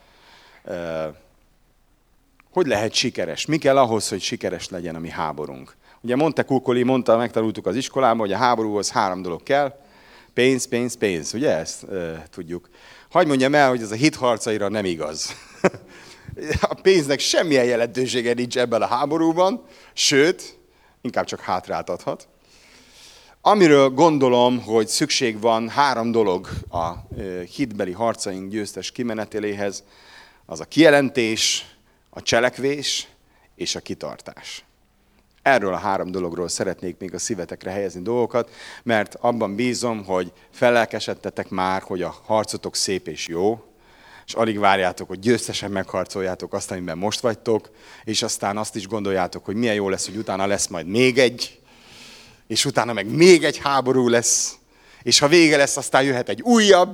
hogy lehet sikeres? Mi kell ahhoz, hogy sikeres legyen a mi háborunk? Ugye Montecuccoli mondta, megtanultuk az iskolában, hogy a háborúhoz 3 dolog kell. Pénz, pénz, pénz. Ugye ezt tudjuk. Hadd mondjam el, hogy ez a hit harcaira nem igaz. A pénznek semmilyen jelentősége nincs ebben a háborúban, sőt, inkább csak hátráltathat. Amiről gondolom, hogy szükség van 3 dolog a hitbeli harcaink győztes kimeneteléhez, az a kijelentés, a cselekvés és a kitartás. Erről a 3 dologról szeretnék még a szívetekre helyezni dolgokat, mert abban bízom, hogy fellelkesedtetek már, hogy a harcotok szép és jó, és alig várjátok, hogy győztesen megharcoljátok azt, amiben most vagytok, és aztán azt is gondoljátok, hogy milyen jó lesz, hogy utána lesz majd még egy, és utána meg még egy háború lesz, és ha vége lesz, aztán jöhet egy újabb.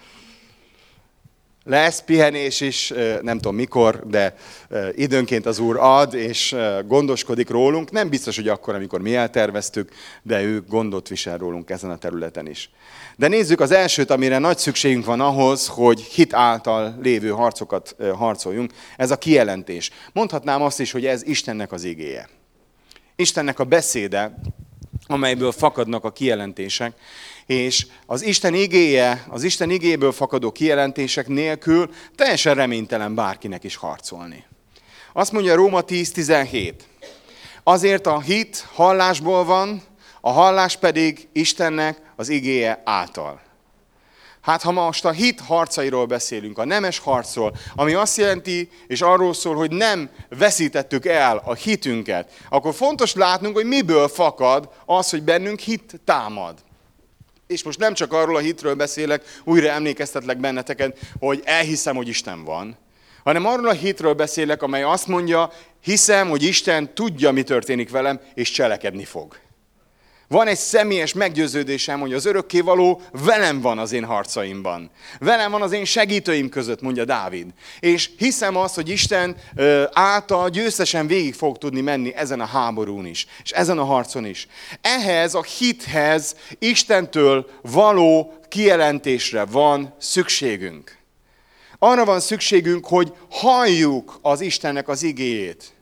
Lesz pihenés is, nem tudom mikor, de időnként az Úr ad, és gondoskodik rólunk. Nem biztos, hogy akkor, amikor mi elterveztük, de ő gondot visel rólunk ezen a területen is. De nézzük az elsőt, amire nagy szükségünk van ahhoz, hogy hit által lévő harcokat harcoljunk. Ez a kijelentés. Mondhatnám azt is, hogy ez Istennek az igéje. Istennek a beszéde, amelyből fakadnak a kijelentések, és az Isten igéje, az Isten igéből fakadó kijelentések nélkül teljesen reménytelen bárkinek is harcolni. Azt mondja Róma 10:17. Azért a hit hallásból van, a hallás pedig Istennek az igéje által. Hát ha most a hit harcairól beszélünk, a nemes harcról, ami azt jelenti, és arról szól, hogy nem veszítettük el a hitünket, akkor fontos látnunk, hogy miből fakad az, hogy bennünk hit támad. És most nem csak arról a hitről beszélek, újra emlékeztetlek benneteket, hogy elhiszem, hogy Isten van, hanem arról a hitről beszélek, amely azt mondja, hiszem, hogy Isten tudja, mi történik velem, és cselekedni fog. Van egy személyes meggyőződésem, hogy az örökkévaló velem van az én harcaimban. Velem van az én segítőim között, mondja Dávid. És hiszem azt, hogy Isten által győztesen végig fog tudni menni ezen a háborún is, és ezen a harcon is. Ehhez a hithez Istentől való kijelentésre van szükségünk. Arra van szükségünk, hogy halljuk az Istennek az igéjét.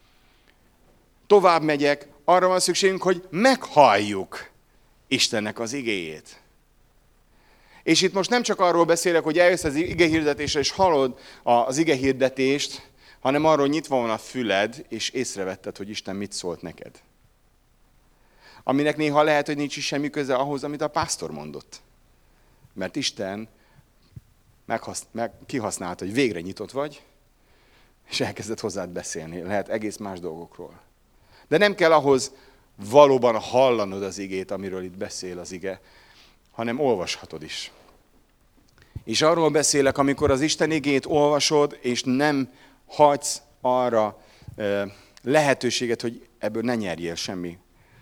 Tovább megyek, arra van szükségünk, hogy meghalljuk Istennek az igéjét. És itt most nem csak arról beszélek, hogy eljössz az igehirdetésre, és hallod az igehirdetést, hanem arról nyitva van a füled, és észrevetted, hogy Isten mit szólt neked. Aminek néha lehet, hogy nincs is semmi köze ahhoz, amit a pásztor mondott. Mert Isten kihasználta, hogy végre nyitott vagy, és elkezdett hozzád beszélni. Lehet egész más dolgokról. De nem kell ahhoz valóban hallanod az igét, amiről itt beszél az ige, hanem olvashatod is. És arról beszélek, amikor az Isten igét olvasod, és nem hagysz arra lehetőséget, hogy ebből ne nyerjél semmi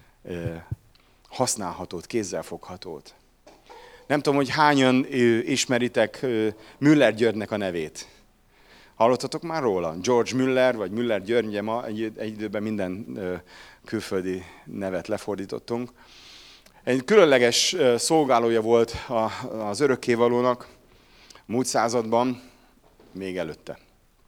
használhatót, kézzelfoghatót. Nem tudom, hogy hányan ismeritek Müller Györgynek a nevét. Hallottatok már róla? George Müller, vagy Müller György, ugye ma egy időben minden külföldi nevet lefordítottunk. Egy különleges szolgálója volt az örökkévalónak múlt században, még előtte.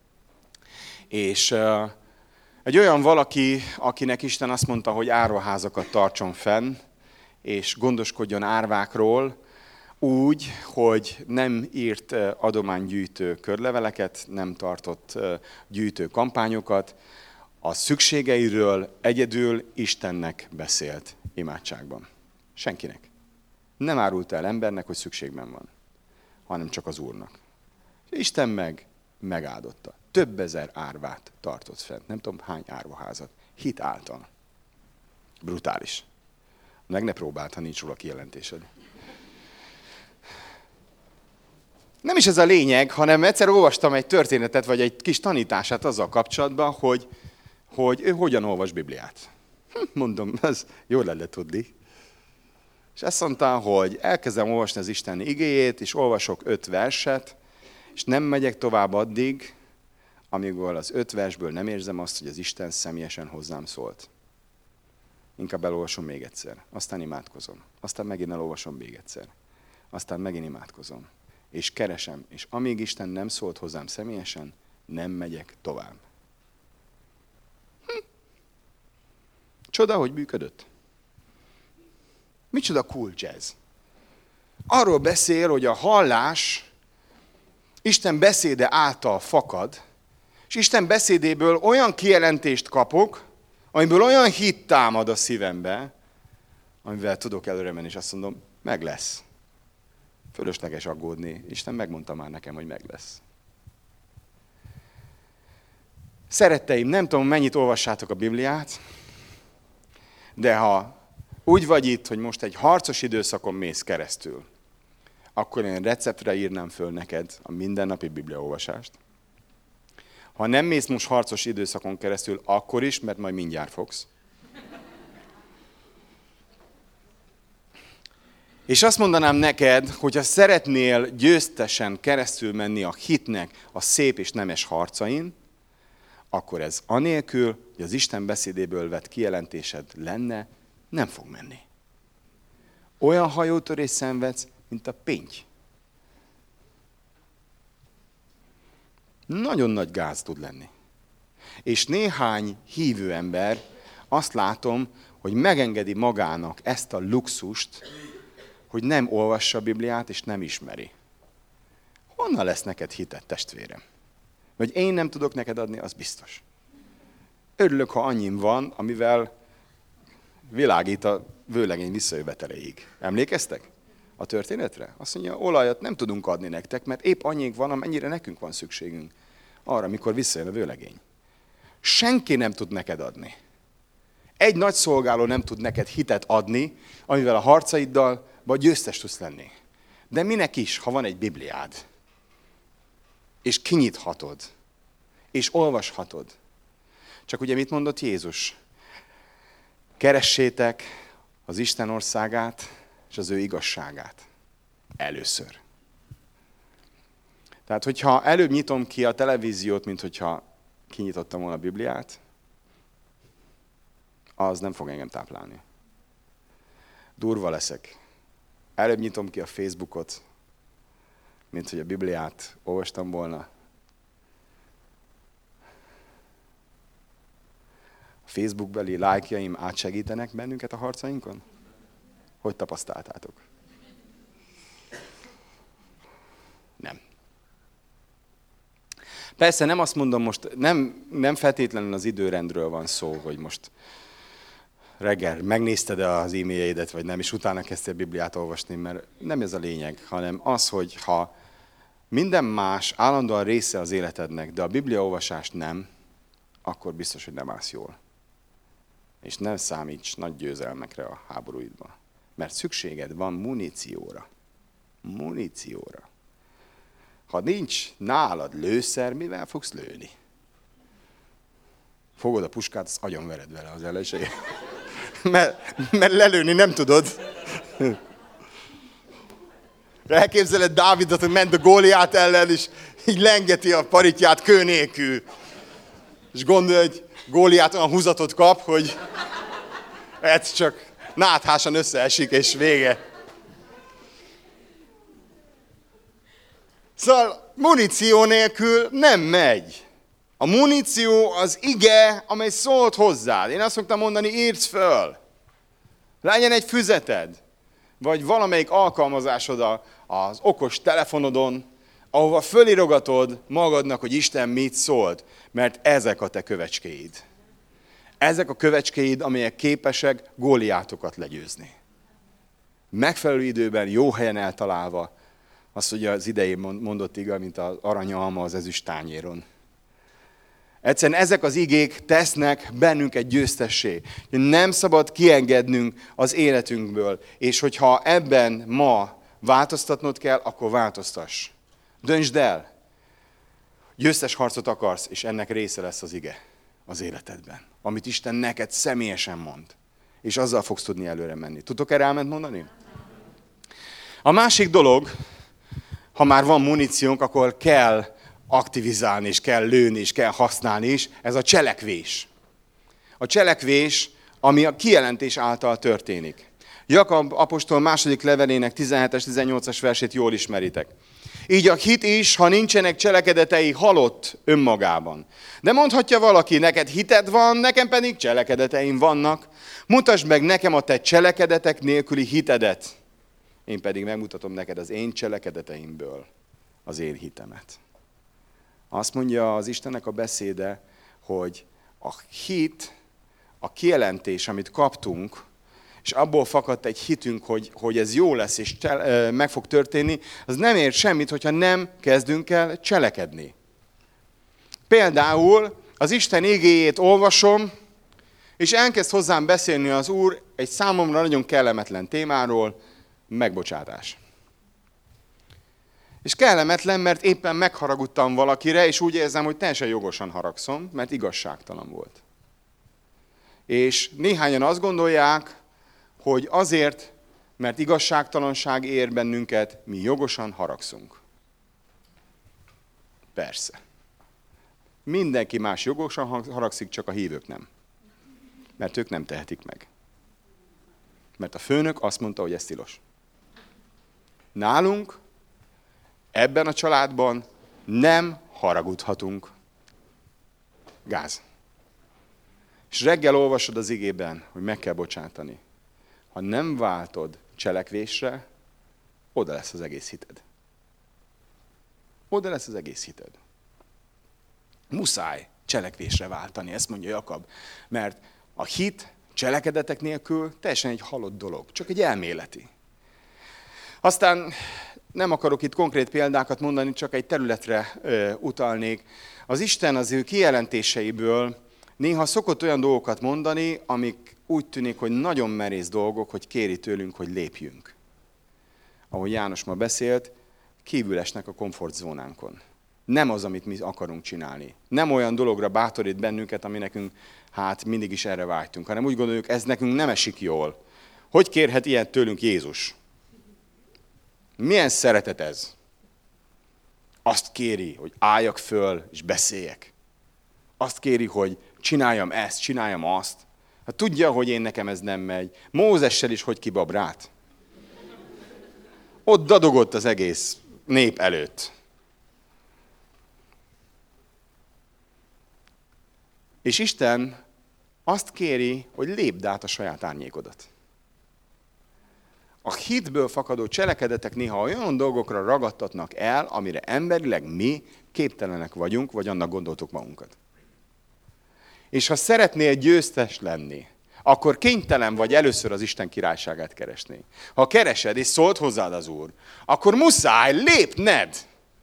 És egy olyan valaki, akinek Isten azt mondta, hogy árvaházakat tartson fenn, és gondoskodjon árvákról, úgy, hogy nem írt adománygyűjtő körleveleket, nem tartott gyűjtő kampányokat, a szükségeiről egyedül Istennek beszélt imádságban. Senkinek. Nem árult el embernek, hogy szükségben van, hanem csak az Úrnak. Isten megáldotta. Több ezer árvát tartott fent. Nem tudom hány árvaházat. Hit által. Brutális. Meg ne próbáld, ha nincs róla kijelentésed. Nem is ez a lényeg, hanem egyszer olvastam egy történetet, vagy egy kis tanítását azzal kapcsolatban, hogy ő hogyan olvas Bibliát. Mondom, ez jól lenne tudni. És azt mondta, hogy elkezdem olvasni az Isten igéjét, és olvasok 5 verset, és nem megyek tovább addig, amikor az 5 versből nem érzem azt, hogy az Isten személyesen hozzám szólt. Inkább elolvasom még egyszer, aztán imádkozom. Aztán megint elolvasom még egyszer. Aztán megint imádkozom. És keresem, és amíg Isten nem szólt hozzám személyesen, nem megyek tovább. Csoda, hogy működött. Micsoda cool jazz. Arról beszél, hogy a hallás Isten beszéde által fakad, és Isten beszédéből olyan kijelentést kapok, amiből olyan hit támad a szívembe, amivel tudok előre menni, és azt mondom, meg lesz. Fölösleges aggódni. Isten megmondta már nekem, hogy meg lesz. Szeretteim, nem tudom, mennyit olvassátok a Bibliát, de ha úgy vagy itt, hogy most egy harcos időszakon mész keresztül, akkor én receptre írnám föl neked a mindennapi bibliaolvasást. Ha nem mész most harcos időszakon keresztül, akkor is, mert majd mindjárt fogsz. És azt mondanám neked, hogy ha szeretnél győztesen keresztül menni a hitnek a szép és nemes harcain, akkor ez anélkül, hogy az Isten beszédéből vett kijelentésed lenne, nem fog menni. Olyan hajótörést szenvedsz, mint a pinty. Nagyon nagy gáz tud lenni. És néhány hívő ember, azt látom, hogy megengedi magának ezt a luxust, hogy nem olvassa a Bibliát, és nem ismeri. Honnan lesz neked hited, testvérem? Vagy én nem tudok neked adni, az biztos. Örülök, ha annyim van, amivel világít a vőlegény visszajöveteleig. Emlékeztek a történetre? Azt mondja, olajat nem tudunk adni nektek, mert épp annyink van, amennyire nekünk van szükségünk. Arra, mikor visszajön a vőlegény. Senki nem tud neked adni. Egy nagy szolgáló nem tud neked hitet adni, amivel a harcaiddal vagy győztes tudsz lenni. De minek is, ha van egy Bibliád, és kinyithatod, és olvashatod. Csak ugye mit mondott Jézus? Keressétek az Isten országát, és az ő igazságát. Először. Tehát, hogyha előbb nyitom ki a televíziót, mint hogyha kinyitottam volna a Bibliát, az nem fog engem táplálni. Durva leszek. Előbb nyitom ki a Facebookot, mint hogy a Bibliát olvastam volna. A Facebookbeli lájkjaim átsegítenek bennünket a harcainkon? Hogy tapasztaltátok? Nem. Persze nem azt mondom most, nem feltétlenül az időrendről van szó, hogy most reggel megnézted az e-mailjeidet, vagy nem, és utána kezdtél a Bibliát olvasni, mert nem ez a lényeg, hanem az, hogy ha minden más állandóan része az életednek, de a bibliaolvasást nem, akkor biztos, hogy nem állsz jól. És nem számíts nagy győzelmekre a háborúidban. Mert szükséged van munícióra. Munícióra. Ha nincs nálad lőszer, mivel fogsz lőni? Fogod a puskát, azt agyonvered vele az ellenségét. Mert lelőni nem tudod. Elképzeled Dávidot, hogy ment a Góliát ellen, és így lengeti a paritját kő nélkül. És gondolja, hogy Góliát olyan húzatot kap, hogy ez csak náthásan összeesik, és vége. Szóval muníció nélkül nem megy. A muníció az ige, amely szólt hozzád. Én azt szoktam mondani, írd föl. Legyen egy füzeted, vagy valamelyik alkalmazásod az okos telefonodon, ahova fölirogatod magadnak, hogy Isten mit szólt, mert ezek a te kövecskéid. Ezek a kövecskéid, amelyek képesek Góliátokat legyőzni. Megfelelő időben, jó helyen eltalálva, azt ugye az idején mondott ige, mint az aranyalma az ezüst tányéron. Egyszerűen ezek az igék tesznek bennünket győztessé. Nem szabad kiengednünk az életünkből, és hogyha ebben ma változtatnod kell, akkor változtass. Döntsd el. Győztes harcot akarsz, és ennek része lesz az ige az életedben. Amit Isten neked személyesen mond. És azzal fogsz tudni előre menni. Tudtok erre elment mondani? A másik dolog, ha már van muníciónk, akkor kell aktivizálni, és kell lőni, és kell használni is, ez a cselekvés. A cselekvés, ami a kijelentés által történik. Jakab apostol második levelének 17-es, 18-as versét jól ismeritek. Így a hit is, ha nincsenek cselekedetei, halott önmagában. De mondhatja valaki, neked hited van, nekem pedig cselekedeteim vannak. Mutasd meg nekem a te cselekedetek nélküli hitedet. Én pedig megmutatom neked az én cselekedeteimből az én hitemet. Azt mondja az Istennek a beszéde, hogy a hit, a kijelentés, amit kaptunk, és abból fakadt egy hitünk, hogy ez jó lesz, és meg fog történni, az nem ér semmit, hogyha nem kezdünk el cselekedni. Például az Isten igéjét olvasom, és elkezd hozzám beszélni az Úr egy számomra nagyon kellemetlen témáról, megbocsátás. És kellemetlen, mert éppen megharagudtam valakire, és úgy érzem, hogy teljesen jogosan haragszom, mert igazságtalan volt. És néhányan azt gondolják, hogy azért, mert igazságtalanság ér bennünket, mi jogosan haragszunk. Persze. Mindenki más jogosan haragszik, csak a hívők nem. Mert ők nem tehetik meg. Mert a főnök azt mondta, hogy ez tilos. Nálunk, ebben a családban nem haragudhatunk. Gáz. És reggel olvasod az igében, hogy meg kell bocsátani. Ha nem váltod cselekvésre, oda lesz az egész hited. Oda lesz az egész hited. Muszáj cselekvésre váltani, ezt mondja Jakab. Mert a hit cselekedetek nélkül teljesen egy halott dolog, csak egy elméleti. Aztán nem akarok itt konkrét példákat mondani, csak egy területre utalnék. Az Isten az ő kijelentéseiből néha szokott olyan dolgokat mondani, amik úgy tűnik, hogy nagyon merész dolgok, hogy kéri tőlünk, hogy lépjünk. Ahogy János ma beszélt, kívül esnek a komfortzónánkon. Nem az, amit mi akarunk csinálni. Nem olyan dologra bátorít bennünket, ami nekünk, mindig is erre vágytunk, hanem úgy gondoljuk, ez nekünk nem esik jól. Hogy kérhet ilyet tőlünk Jézus? Milyen szeretet ez? Azt kéri, hogy álljak föl és beszéljek. Azt kéri, hogy csináljam ezt, csináljam azt. Hát tudja, hogy nekem ez nem megy. Mózessel is hogy kibabrált. Ott dadogott az egész nép előtt. És Isten azt kéri, hogy lépd át a saját árnyékodat. A hitből fakadó cselekedetek néha olyan dolgokra ragadtatnak el, amire emberileg mi képtelenek vagyunk, vagy annak gondoltuk magunkat. És ha szeretnél győztes lenni, akkor kénytelen vagy először az Isten királyságát keresni. Ha keresed, és szólt hozzád az Úr, akkor muszáj lépned.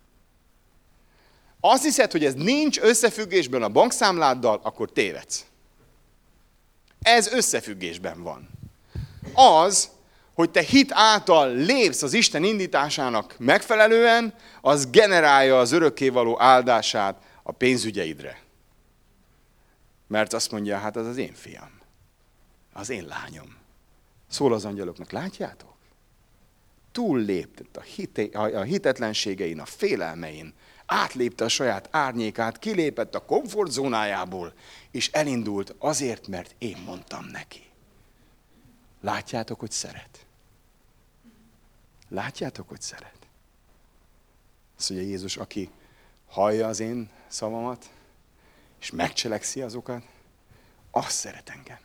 Azt hiszed, hogy ez nincs összefüggésben a bankszámláddal, akkor tévedsz. Ez összefüggésben van. Az, hogy te hit által lépsz az Isten indításának megfelelően, az generálja az örökkévaló áldását a pénzügyeidre. Mert azt mondja, hát az az én fiam, az én lányom. Szól az angyaloknak, látjátok? Túlléptett a hitetlenségein, a félelmein, átlépte a saját árnyékát, kilépett a komfortzónájából, és elindult azért, mert én mondtam neki. Látjátok, hogy szeret? Látjátok, hogy szeret? Azt mondja Jézus, aki hallja az én szavamat, és megcselekszi azokat, az szeret engem.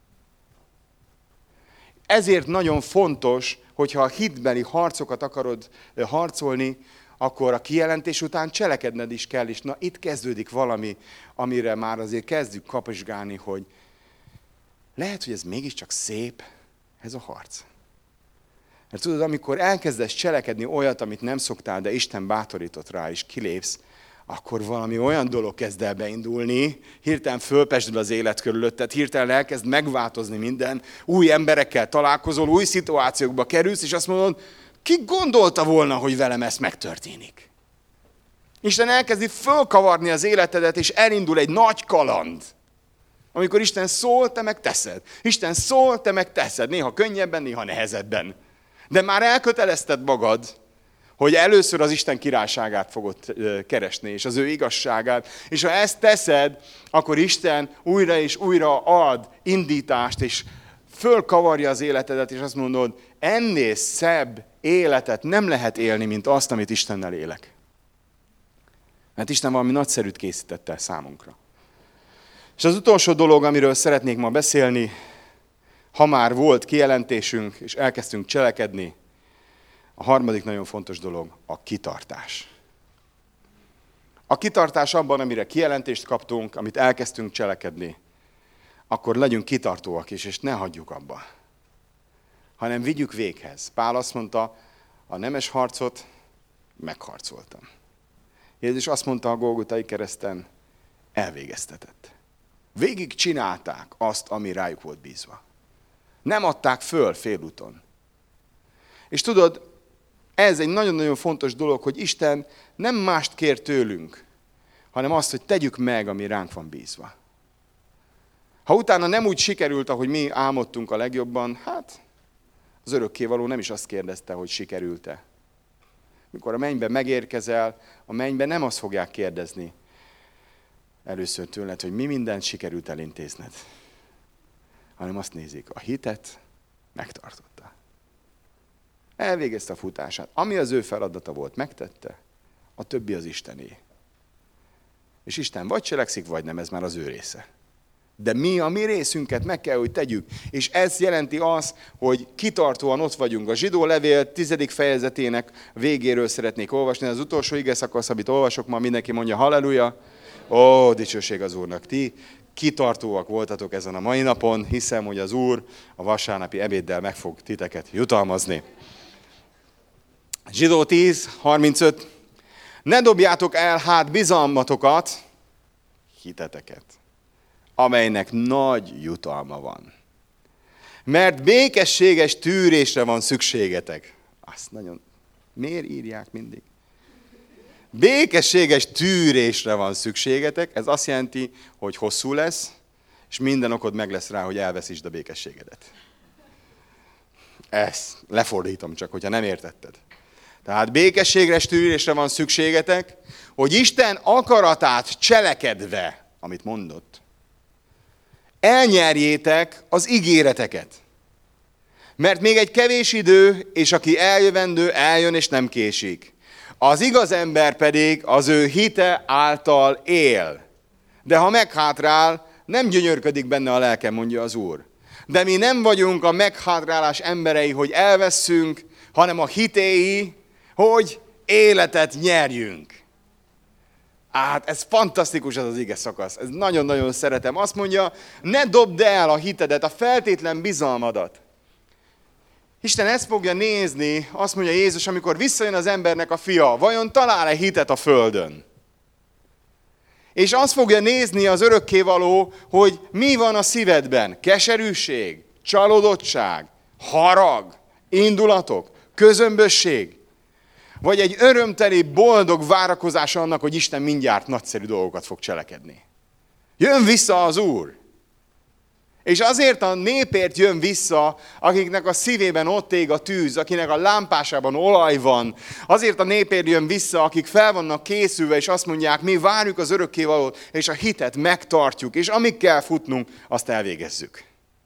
Ezért nagyon fontos, hogyha a hitbeli harcokat akarod harcolni, akkor a kijelentés után cselekedned is kell, és na itt kezdődik valami, amire már azért kezdjük kapizsgálni, hogy lehet, hogy ez mégiscsak szép, ez a harc. Mert tudod, amikor elkezdesz cselekedni olyat, amit nem szoktál, de Isten bátorított rá, és kilépsz, akkor valami olyan dolog kezd el beindulni, hirtelen fölpesdül az élet körülötted, hirtelen elkezd megváltozni minden, új emberekkel találkozol, új szituációkba kerülsz, és azt mondod, ki gondolta volna, hogy velem ez megtörténik? Isten elkezdi fölkavarni az életedet, és elindul egy nagy kaland. Amikor Isten szól, te meg teszed. Isten szól, te meg teszed. Néha könnyebben, néha nehezebben. De már elkötelezted magad, hogy először az Isten királyságát fogod keresni, és az ő igazságát. És ha ezt teszed, akkor Isten újra és újra ad indítást, és fölkavarja az életedet, és azt mondod, ennél szebb életet nem lehet élni, mint azt, amit Istennel élek. Mert Isten valami nagyszerűt készített el számunkra. És az utolsó dolog, amiről szeretnék ma beszélni, ha már volt kijelentésünk, és elkezdtünk cselekedni, a harmadik nagyon fontos dolog a kitartás. A kitartás abban, amire kijelentést kaptunk, amit elkezdtünk cselekedni, akkor legyünk kitartóak is, és ne hagyjuk abba, hanem vigyük véghez. Pál azt mondta, a nemes harcot megharcoltam. Jézus azt mondta a Golgotai kereszten, elvégeztetett. Végig csinálták azt, ami rájuk volt bízva. Nem adták föl félúton. És tudod, ez egy nagyon-nagyon fontos dolog, hogy Isten nem mást kér tőlünk, hanem azt, hogy tegyük meg, ami ránk van bízva. Ha utána nem úgy sikerült, ahogy mi álmodtunk a legjobban, hát az örökkévaló nem is azt kérdezte, hogy sikerült-e. Mikor a mennybe megérkezel, a mennybe nem azt fogják kérdezni először tőled, hogy mi mindent sikerült elintézned, hanem azt nézik, a hitet megtartotta. Elvégezte a futását. Ami az ő feladata volt, megtette, a többi az Istené. És Isten vagy cselekszik, vagy nem, ez már az ő része. De mi a mi részünket meg kell, hogy tegyük. És ez jelenti azt, hogy kitartóan ott vagyunk. A zsidó levél 10. fejezetének végéről szeretnék olvasni. Az utolsó ige szakasz, amit olvasok, ma mindenki mondja halleluja. Ó, dicsőség az Úrnak. Ti kitartóak voltatok ezen a mai napon. Hiszem, hogy az Úr a vasárnapi ebéddel meg fog titeket jutalmazni. Zsidó 10:35. Ne dobjátok el hát bizalmatokat, hiteteket, amelynek nagy jutalma van. Mert békességes tűrésre van szükségetek. Azt nagyon... Miért írják mindig? Békességes tűrésre van szükségetek. Ez azt jelenti, hogy hosszú lesz, és minden okod meg lesz rá, hogy elveszítsd a békességedet. Ezt lefordítom csak, hogyha nem értetted. Tehát békességre és tűrésre van szükségetek, hogy Isten akaratát cselekedve, amit mondott, elnyerjétek az ígéreteket. Mert még egy kevés idő, és aki eljövendő, eljön és nem késik. Az igaz ember pedig az ő hite által él. De ha meghátrál, nem gyönyörködik benne a lelkem, mondja az Úr. De mi nem vagyunk a meghátrálás emberei, hogy elvesszünk, hanem a hitéi, hogy életet nyerjünk. Hát ez fantasztikus ez az ige szakasz. Ez nagyon-nagyon szeretem. Azt mondja, ne dobd el a hitedet, a feltétlen bizalmadat. Isten ezt fogja nézni, azt mondja Jézus, amikor visszajön az embernek a fia, vajon talál-e hitet a földön? És azt fogja nézni az örökkévaló, hogy mi van a szívedben. Keserűség, csalódottság, harag, indulatok, közömbösség. Vagy egy örömteli, boldog várakozása annak, hogy Isten mindjárt nagyszerű dolgokat fog cselekedni. Jön vissza az Úr. És azért a népért jön vissza, akiknek a szívében ott ég a tűz, akinek a lámpásában olaj van. Azért a népért jön vissza, akik fel vannak készülve, és azt mondják, mi várjuk az örökkévalót, és a hitet megtartjuk, és amíg kell futnunk, azt elvégezzük.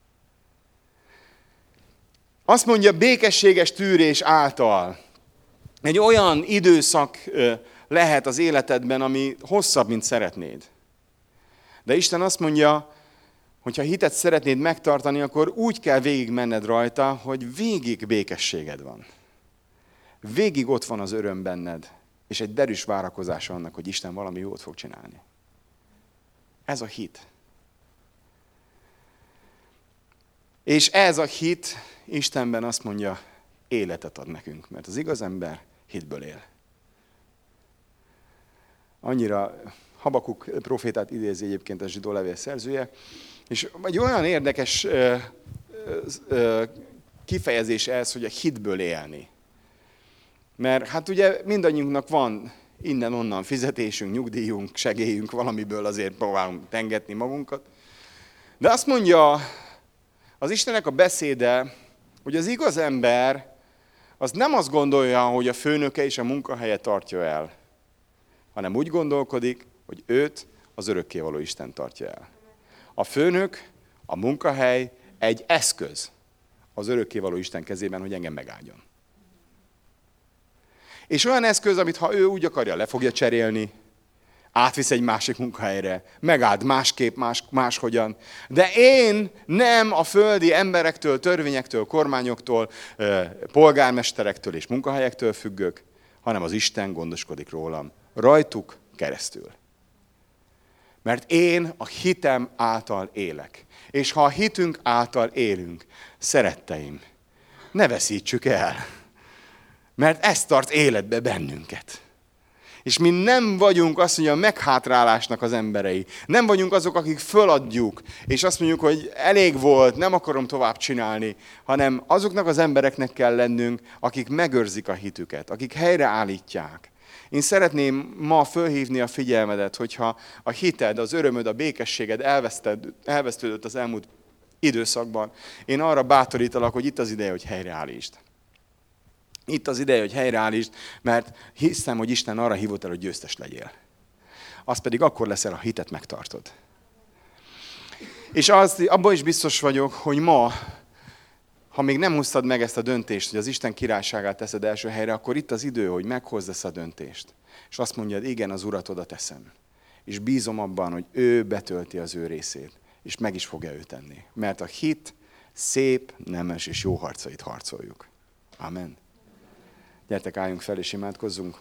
Azt mondja, békességes tűrés által. Egy olyan időszak lehet az életedben, ami hosszabb, mint szeretnéd. De Isten azt mondja, hogy ha hitet szeretnéd megtartani, akkor úgy kell végigmenned rajta, hogy végig békességed van. Végig ott van az öröm benned, és egy derűs várakozás annak, hogy Isten valami jót fog csinálni. Ez a hit. És ez a hit Istenben azt mondja, életet ad nekünk, mert az igaz ember hitből él. Annyira Habakuk profétát idézi egyébként a zsidó levél szerzője, és egy olyan érdekes kifejezés ez, hogy a hitből élni. Mert hát ugye mindannyiunknak van innen-onnan fizetésünk, nyugdíjunk, segélyünk, valamiből azért próbálunk tengetni magunkat. De azt mondja az Istennek a beszéde, hogy az igaz ember az nem azt gondolja, hogy a főnöke és a munkahelye tartja el, hanem úgy gondolkodik, hogy őt az örökkévaló Isten tartja el. A főnök, a munkahely egy eszköz az örökkévaló Isten kezében, hogy engem megáldjon. És olyan eszköz, amit ha ő úgy akarja, le fogja cserélni, átvisz egy másik munkahelyre, megáld másképp, máshogyan. De én nem a földi emberektől, törvényektől, kormányoktól, polgármesterektől és munkahelyektől függök, hanem az Isten gondoskodik rólam. Rajtuk keresztül. Mert én a hitem által élek. És ha a hitünk által élünk, szeretteim, ne veszítsük el. Mert ez tart életbe bennünket. És mi nem vagyunk azt mondja, a meghátrálásnak az emberei. Nem vagyunk azok, akik föladjuk, és azt mondjuk, hogy elég volt, nem akarom tovább csinálni, hanem azoknak az embereknek kell lennünk, akik megőrzik a hitüket, akik helyreállítják. Én szeretném ma fölhívni a figyelmedet, hogyha a hited, az örömöd, a békességed elvesztődött az elmúlt időszakban, én arra bátorítalak, hogy itt az ideje, hogy helyreállítsd. Itt az ideje, hogy helyreállítsd, mert hiszem, hogy Isten arra hívott el, hogy győztes legyél. Az pedig akkor leszel, ha hitet megtartod. És abban is biztos vagyok, hogy ma, ha még nem hoztad meg ezt a döntést, hogy az Isten királyságát teszed első helyre, akkor itt az idő, hogy meghozd ezt a döntést. És azt mondjad, igen, az Urat oda teszem. És bízom abban, hogy ő betölti az ő részét. És meg is fogja ő tenni. Mert a hit szép, nemes és jó harcait harcoljuk. Amen. Gyertek, álljunk fel és imádkozzunk.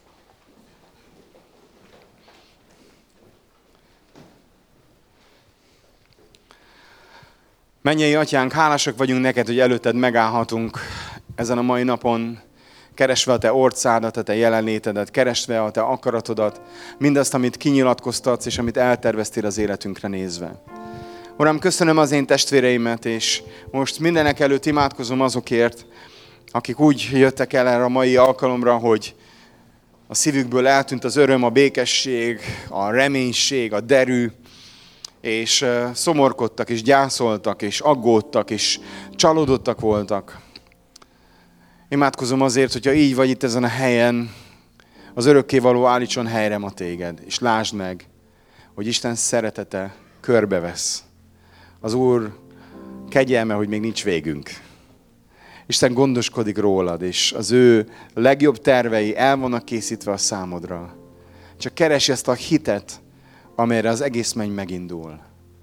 Mennyei Atyánk, hálásak vagyunk neked, hogy előtted megállhatunk ezen a mai napon, keresve a te orcádat, a te jelenlétedet, keresve a te akaratodat, mindazt, amit kinyilatkoztatsz, és amit elterveztél az életünkre nézve. Uram, köszönöm az én testvéreimet, és most mindenek előtt imádkozom azokért, akik úgy jöttek el erre a mai alkalomra, hogy a szívükből eltűnt az öröm, a békesség, a reménység, a derű, és szomorkodtak, és gyászoltak, és aggódtak, és csalódottak voltak. Imádkozom azért, hogyha így vagy itt ezen a helyen, az örökkévaló állítson helyre ma téged, és lásd meg, hogy Isten szeretete körbevesz. Az Úr kegyelme, hogy még nincs végünk. Isten gondoskodik rólad, és az ő legjobb tervei el vannak készítve a számodra. Csak keresd ezt a hitet, amelyre az egész menny megindul.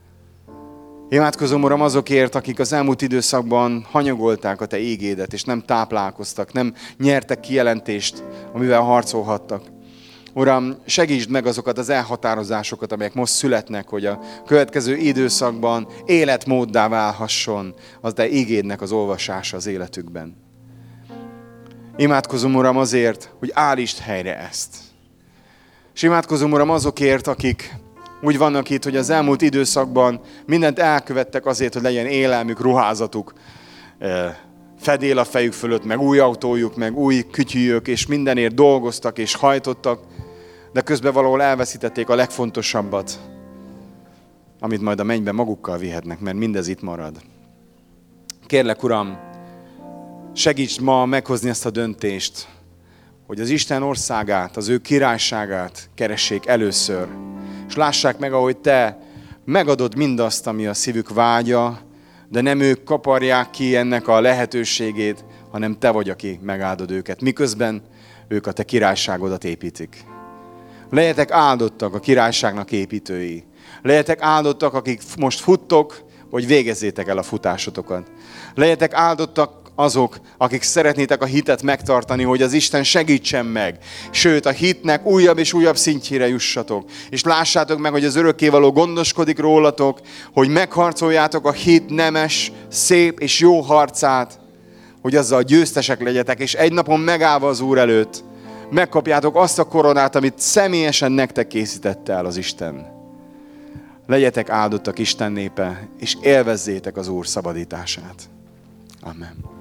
Imádkozom, Uram, azokért, akik az elmúlt időszakban hanyagolták a te ígédet, és nem táplálkoztak, nem nyertek kijelentést, amivel harcolhattak. Uram, segítsd meg azokat az elhatározásokat, amelyek most születnek, hogy a következő időszakban életmóddá válhasson az te ígédnek az olvasása az életükben. Imádkozom, Uram, azért, hogy állítsd helyre ezt. És imádkozom, Uram, azokért, akik úgy vannak itt, hogy az elmúlt időszakban mindent elkövettek azért, hogy legyen élelmük, ruházatuk, fedél a fejük fölött, meg új autójuk, meg új kütyűjük, és mindenért dolgoztak és hajtottak, de közben valahol elveszítették a legfontosabbat, amit majd a mennybe magukkal vihetnek, mert mindez itt marad. Kérlek, Uram, segíts ma meghozni ezt a döntést, hogy az Isten országát, az ő királyságát keressék először, és lássák meg, ahogy te megadod mindazt, ami a szívük vágya, de nem ők kaparják ki ennek a lehetőségét, hanem te vagy, aki megáldod őket, miközben ők a te királyságodat építik. Legyetek áldottak a királyságnak építői. Legyetek áldottak, akik most futtok, hogy végezzétek el a futásotokat. Legyetek áldottak azok, akik szeretnétek a hitet megtartani, hogy az Isten segítsen meg. Sőt, a hitnek újabb és újabb szintjére jussatok. És lássátok meg, hogy az örökkévaló gondoskodik rólatok, hogy megharcoljátok a hit nemes, szép és jó harcát, hogy azzal győztesek legyetek, és egy napon megállva az Úr előtt megkapjátok azt a koronát, amit személyesen nektek készítette el az Isten. Legyetek áldottak Isten népe, és élvezzétek az Úr szabadítását. Amen.